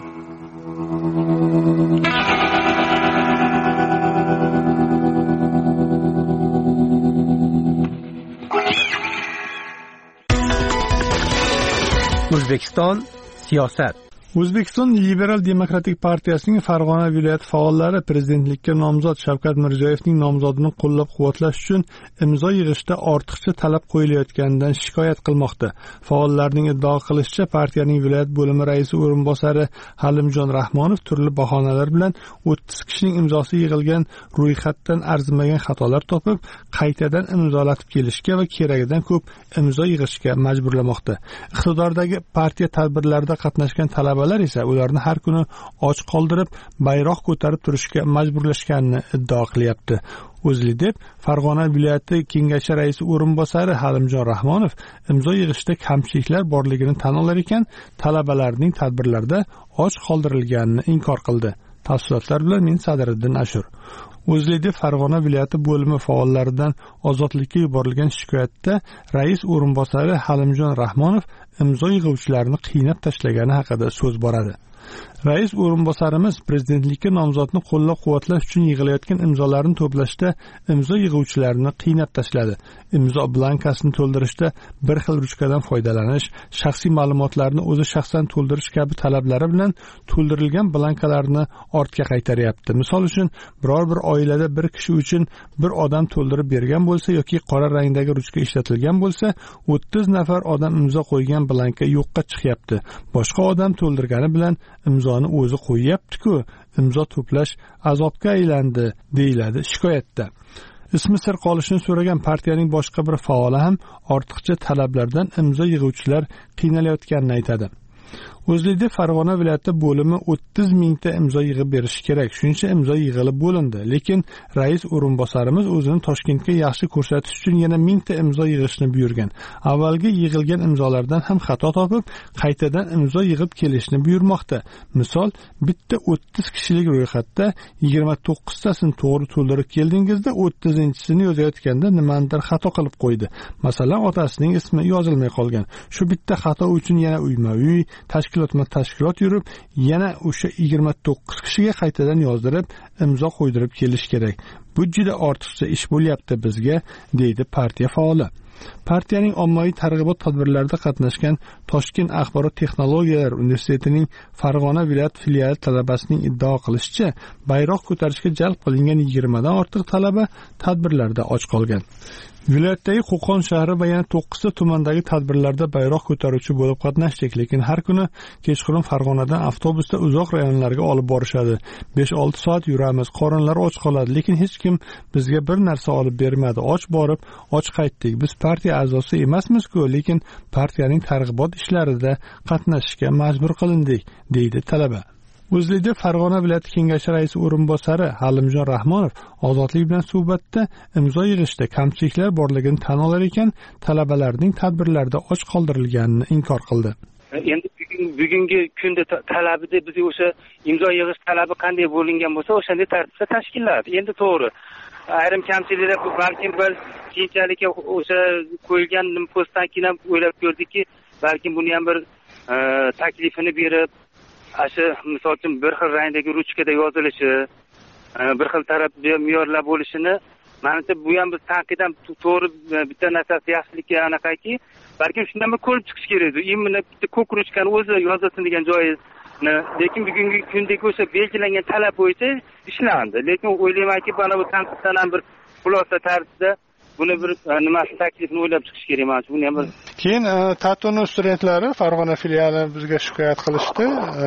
O'zbekiston siyosat. O'zbekiston Liberal Demokratik partiyasining Farg'ona viloyati faollari prezidentlikka nomzod Shavkat Mirziyoyevning nomzodini qo'llab-quvvatlash uchun imzo yig'ishda ortiqcha talab qo'yilayotganidan shikoyat qilmoqda. Faollarning iddao qilishicha, partiyaning viloyat bo'limi raisi o'rinbosari Halimjon Rahmonov turli bahonalar bilan o'ttiz kishining imzosi yig'ilgan ro'yxatdan arzimagan xatolar topib, qaytadan imzolatib kelishga va keragidan ko'p imzo yig'ishga majburlamoqda. Iqtidordagi partiya tadbirlarida qatnashgan talabalar esa ularni har kuni och qoldirib, bayroq ko'tarib turishga majburlashganini iddao qilyapti. O'zLiDeP Farg'ona viloyati kengashi raisi o'rinbosari Halimjon Rahmonov imzo yig'ishda kamchiliklar borligini tan olar ekan, talabalarning tadbirlarda och qoldirilganini inkor qildi. Tafsilotlar bilan men Sadriddin Ashur. O'zLiDeP Farg'ona viloyati bo'limi faollaridan ozodlikka yuborilgan shikoyatda rais o'rinbosari Halimjon Rahmonov imzo yig'uvchilarni qiynab tashlagani haqida so'z boradi. Rais o'rinbosarimiz prezidentlikka nomzodni qo'llab-quvvatlash uchun yig'ilayotgan imzolarni to'plashda imzo yig'uvchilarni qiynab tashladi. Imzo blankasini to'ldirishda bir xil ruchkadan foydalanish, shaxsiy ma'lumotlarni o'zi shaxsan to'ldirish kabi talablari bilan to'ldirilgan blankalarni ortga qaytaryapti. Misol uchun, biror bir oilada bir kishi uchun bir odam to'ldirib bergan bo'lsa yoki qora rangdagi ruchka ishlatilgan bo'lsa, o'ttiz nafar odam imzo qo'ygan blanka yo'qqa chiqyapti. Boshqa odam to'ldirgani bilan imzoni o'zi qo'yyapti-ku, imzo to'plash azobga aylandi, deyiladi shikoyatda. Ismi sir qolishini so'ragan partiyaning boshqa bir faoli ham ortiqcha talablardan imzo yig'uvchilar qiynalayotganini aytadi. O'zLiDeP Farg'ona viloyati bo'limi o'ttiz mingta imzo yig'ib berishi kerak. Shuncha imzo yig'ilib bo'lindi, lekin rais o'rinbosarimiz o'zini Toshkentga yaxshi ko'rsatish uchun yana mingta imzo yig'ishni buyurgan. Avvalgi yig'ilgan imzolardan ham xato topib, qaytadan imzo yig'ib kelishni buyurmoqda. Misol, bitta o'ttiz kishilik ro'yxatda yigirma to'qqiztasini to'g'ri to'ldirib keldingizda, o'ttizinchisini yozayotganda nimanidir xato qilib qo'ydi. Masalan, otasining ismi yozilmay qolgan. Shu bitta xato uchun yana uyma-uy, tashkilotma tashkilot yurib, yana o'sha yigirma to'qqiz kishiga qaytadan yozdirib, imzo qo'ydirib kelish kerak. Bu juda ortiqcha ish bo'lyapti bizga, deydi partiya faoli. Partiyaning ommaviy targ'ibot tadbirlarida qatnashgan Toshkent axborot texnologiyalari universitetining Farg'ona viloyat filiali talabasining iddao qilishicha, bayroq ko'tarishga jalb qilingan yigirmadan ortiq talaba tadbirlarda och qolgan. Viloyatdagi Qo'qon shahri va yana to'qqizta tumandagi tadbirlarda bayroq ko'taruvchi bo'lib qatnashdik, lekin har kuni kechqurun Farg'onadan avtobusda uzoq rayonlarga olib borishadi. besh olti soat yuramiz, qorinlar och qoladi, lekin hech kim bizga bir narsa olib bermadi. Och borib, och qaytdik. Biz partiya a'zosi emasmiz-ku, lekin partiyaning targ'ibot ishlarida qatnashishga majbur qilindik, deydi talaba. O'zLiDeP Farg'ona viloyati kengashi raisi o'rinbosari Halimjon Rahmonov ozodlik bilan suhbatda imzo yig'ishda kamchiliklar borligini tan olar ekan, talabalarning tadbirlarda och qoldirilganini inkor qildi. Endi bugungi kunda talabida biz o'sha imzo yig'ish talabi qanday bo'lingan bo'lsa, o'shanday tartibda tashkilladi. Endi to'g'ri, ayrim kamchiliklar balkim bir keyinchalik o'sha qo'yilgan postdan keyin ham o'ylab ko'rdikki, balkim buni ham bir taklifini berib, asha misol uchun bir xil rangdagi ruchkada yozilishi, bir xil taraf me'yorlar bo'lishini, menimcha bu ham biz tanqiddan to'g'ri bitta narsasi yaxshiligi anaqaki, balkim shundan bir ko'rib chiqish kerak edi. Imini bitta ko'k ruchkani o'zi yozilsin degan joyini, lekin bugungi kundagi o'sha belgilangan talab bo'yicha ishlandi. Lekin o'ylaymanki, mana bu tanqiddan ham bir xulosa tartibda buni bir nimasi taklifini o'ylab chiqish kerak emas. Buni ham bir keyin Tatuni studentlari Farg'ona filiali bizga shikoyat qilishdi.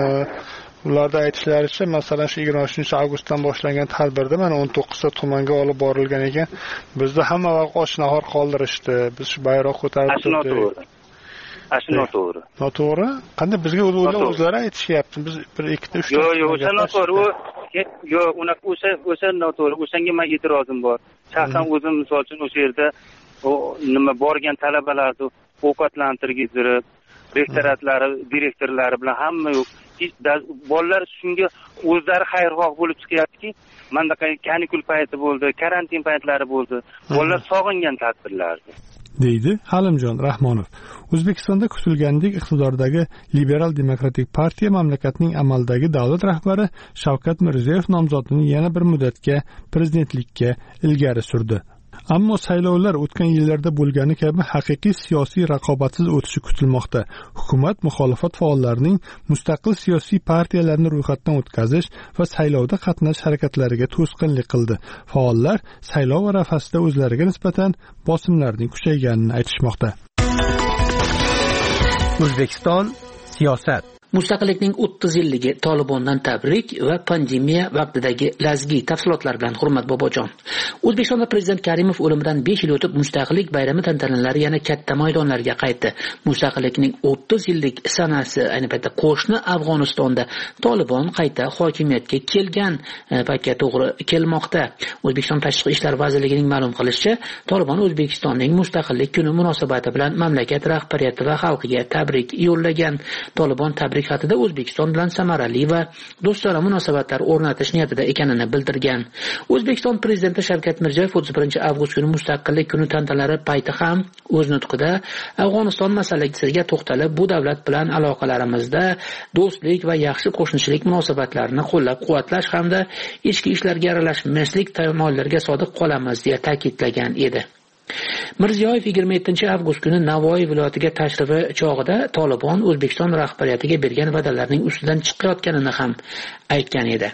Ularda aytishlaricha, masalan, shu yigirma uchinchi avgustdan boshlangan tadbirda mana o'n to'qqizta tumanga olib borilgan ekan. Bizda hamma vaqt och nahor qoldirishdi. Biz shu bayroq ko'tarib turdik. Ashi noto'g'ri. Noto'g'ri? Qanday bizga o'zlari o'zlari aytishyapti. Biz bir ikkita uchta. Yo'q, yo'q, o'sha noto'g'ri. Yo'q, unaqa o'sha o'sha noto'g'ri. O'shanga men e'tirozim bor. Shaxsan o'zim misol uchun o'sha yerda o nima borgan talabalarni ovqatlantirgizib, rektoratlari, direktorlari bilan hamma yo'q. Bolalar shunga o'zlari xayrixoh bo'lib chiqyaptiki, mana kanikul payti bo'ldi, karantin paytlari bo'ldi. Bolalar sog'ingan tadbirlardi. deydi Halimjon Rahmonov. O'zbekistonda kutilgandek iqtidordagi Liberal Demokratik partiya mamlakatning amaldagi davlat rahbari Shavkat Mirziyoyev nomzodini yana bir muddatga prezidentlikka ilgari surdi. Ammo saylovlar o'tgan yillarda bo'lgani kabi haqiqiy siyosiy raqobatsiz o'tishi kutilmoqda. Hukumat muxolifat faollarining mustaqil siyosiy partiyalarni ro'yxatdan o'tkazish va saylovda qatnashish harakatlariga to'sqinlik qildi. Faollar saylov arafasida o'zlariga nisbatan bosimlarning kuchayganini aytishmoqda. O'zbekiston siyosat. Mustaqillikning o'ttiz yilligi, Tolibondan tabrik va pandemiya vaqtidagi lazgi tafsilotlar bilan Hurmat Bobojon. O'zbekistonda prezident Karimov o'limidan besh yil o'tib Mustaqillik bayrami tantanalari yana katta maydonlarga qaytdi. Mustaqillikning o'ttiz yillik sanasi ayni paytda qo'shni Afg'onistonda Tolibon qayta hokimiyatga kelgan paytga to'g'ri kelmoqda. O'zbekiston Tashqi ishlar vazirligining ma'lum qilishicha, Tolibon O'zbekistonning Mustaqillik kuni munosabati bilan mamlakat rahbariyati va xalqiga tabrik yo'llagan. Tolibon tabrik xatida O'zbekiston bilan samarali va do'stona munosabatlar o'rnatish niyatida ekanini bildirgan. O'zbekiston prezidenti Shavkat Mirziyoyev o'ttiz birinchi avgust kuni Mustaqillik kuni tantanalari payti ham o'z nutqida Afg'oniston masalasiga to'xtalib, bu davlat bilan aloqalarimizda do'stlik va yaxshi qo'shnichilik munosabatlarini qo'llab-quvvatlash hamda ichki ishlarga aralashmaslik tamoyillariga sodiq qolamiz deya ta'kidlagan edi. Mirziyoyev yigirma yettinchi avgust kuni Navoiy viloyatiga tashrifi chog'ida Tolibon O'zbekiston rahbariyatiga bergan va'dalarning ustidan chiqayotganini ham aytgan edi.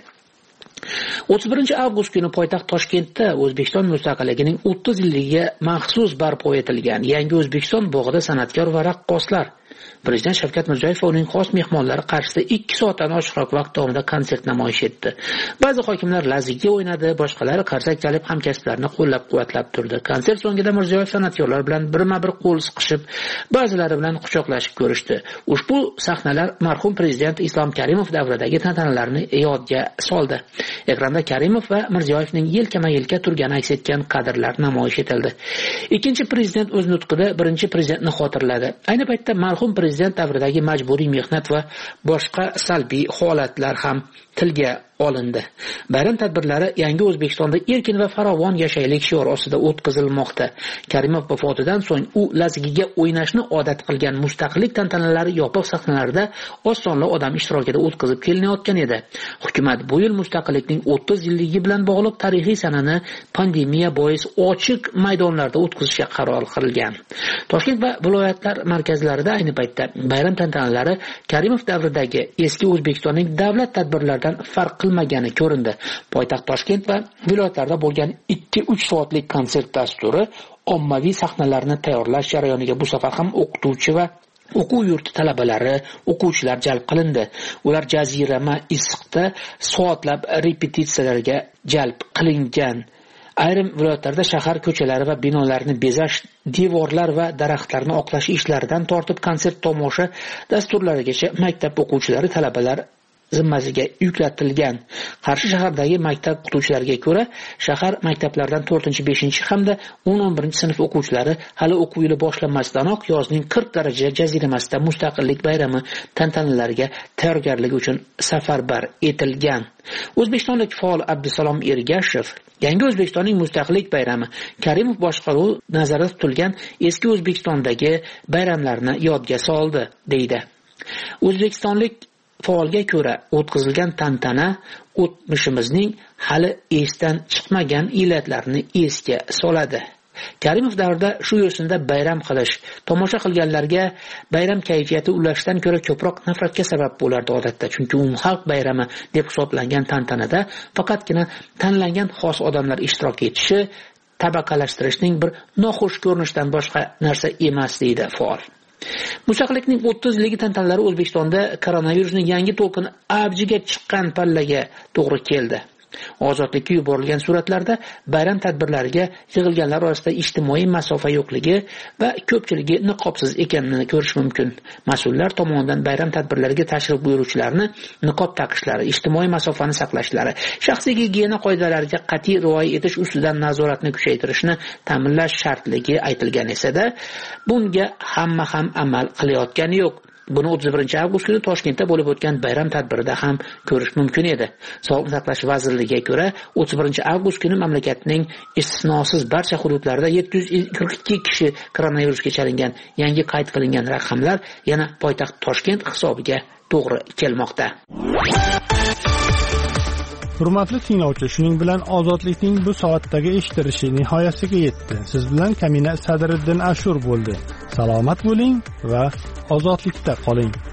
o'ttiz birinchi avgust kuni poytaxt Toshkentda O'zbekiston mustaqilligining o'ttiz yilligiga maxsus barpo etilgan Yangi O'zbekiston bog'ida san'atkor va raqqoslar Prezident Shavkat Mirziyoyev va uning xos mehmonlari qarshisida ikki soatdan oshiqroq vaqt davomida konsert namoyish etdi. Ba'zi hokimlar laziga o'ynadi, boshqalari qarsak chalib hamkasblarini qo'llab-quvvatlab turdi. Konsert so'ngida Mirziyoyev san'atkorlar bilan birma-bir qo'l siqishib, ba'zilari bilan quchoqlashib ko'rishdi. Ushbu sahnalar marhum prezident Islom Karimov davridagi tantanalarni yodga soldi. Ekranda Karimov va Mirziyoyevning yelkama-yelka turgani aks etgan kadrlar namoyish etildi. Ikkinchi prezident o'z nutqida birinchi prezidentni xotirladi. Ayni paytda marhum prezident davridagi majburiy mehnat va boshqa salbiy holatlar ham tilga olindi. Bayram tadbirlari Yangi O'zbekistonda erkin va farovon yashaylik shiori ostida o'tkazilmoqda. Karimov vafotidan so'ng u lazgiga o'ynashni odat qilgan Mustaqillik tantanalari yopiq sahnalarda oz sonli odam ishtirokida o'tkazib kelinayotgan edi. Hukumat bu yil Mustaqillikning o'ttiz yilligi bilan bog'liq tarixiy sanani pandemiya bois ochiq maydonlarda o'tkazishga qaror qilgan. Toshkent va viloyatlar markazlarida ayni paytda bayram tantanalari Karimov davridagi eski O'zbekistonning davlat tadbirlaridan farq qilmagani ko'rindi. Poytaxt Toshkent va viloyatlarda bo'lgan ikki uch soatlik konsert dasturi ommaviy sahnalarni tayyorlash jarayoniga bu safar ham o'qituvchi va o'quv yurti talabalari, o'quvchilar jalb qilindi. Ular jazirama issiqda soatlab repetitsiyalarga jalb qilingan. Ayrim viloyatlarda shahar ko'chalari va binolarni bezash, devorlar va daraxtlarni oqlash ishlaridan tortib konsert tomosha dasturlarigacha maktab o'quvchilari, talabalar zimmasiga yuklatilgan. Qarshi shahardagi maktab o'qituvchilariga ko'ra, shahar maktablaridan to'rtinchi, beshinchi hamda o'n o'n birinchi sinf o'quvchilari hali o'quv yili boshlanmasdanoq yozning qirq daraja jaziramasida Mustaqillik bayrami tantanalariga tayyorgarlik uchun safarbar etilgan. O'zbekistonlik faol Abdusalom Ergashev Yangi O'zbekistonning Mustaqillik bayrami Karimov boshqaruvi nazarda tutilgan eski O'zbekistondagi bayramlarni yodga soldi, deydi. O'zbekistonlik faolga ko'ra o'tkazilgan tantana o'tmishimizning hali esdan chiqmagan illatlarini esga soladi. Karimov davrida shu yo'sinda bayram qilish, tomosha qilganlarga bayram kayfiyati ulashdan ko'ra ko'proq nafratga sabab bo'lardi odatda, chunki u xalq bayrami deb hisoblangan tantanada faqatgina tanlangan xos odamlar ishtirok etishi tabaqalashtirishning bir noxush ko'rinishidan boshqa narsa emas, deydi faol. Mustaqillikning o'ttiz yilligi tantanalari O'zbekistonda koronavirusning yangi to'lqini avjiga chiqqan pallaga to'g'ri keldi. Ozodlikka yuborilgan suratlarda bayram tadbirlariga yig'ilganlar orasida ijtimoiy masofa yo'qligi va ko'pchiligi niqobsiz ekanini ko'rish mumkin. Mas'ullar tomonidan bayram tadbirlariga tashrif buyuruvchilarni niqob taqishlari, ijtimoiy masofani saqlashlari, shaxsiy gigiyena qoidalariga qat'iy rioya etish ustidan nazoratni kuchaytirishni ta'minlash shartligi aytilgan esa-da, bunga hamma ham amal qilayotgani yo'q. Buni o'ttiz birinchi avgust kuni Toshkentda bo'lib o'tgan bayram tadbirida ham ko'rish mumkin edi. Sog'liqni saqlash vazirligiga ko'ra, o'ttiz birinchi avgust kuni mamlakatning istisnosiz barcha hududlarida yetti yuz qirq ikki kishi koronavirusga chalingan. Yangi qayd qilingan raqamlar yana poytaxt Toshkent hisobiga to'g'ri kelmoqda. Hurmatli tinglovchi, shuning bilan ozodlikning bu soatdagi eshitilishi nihoyasiga yetdi. Siz bilan Kamina Sadriddin Ashur bo'ldi. Salomat bo'ling va ozodlikda qoling.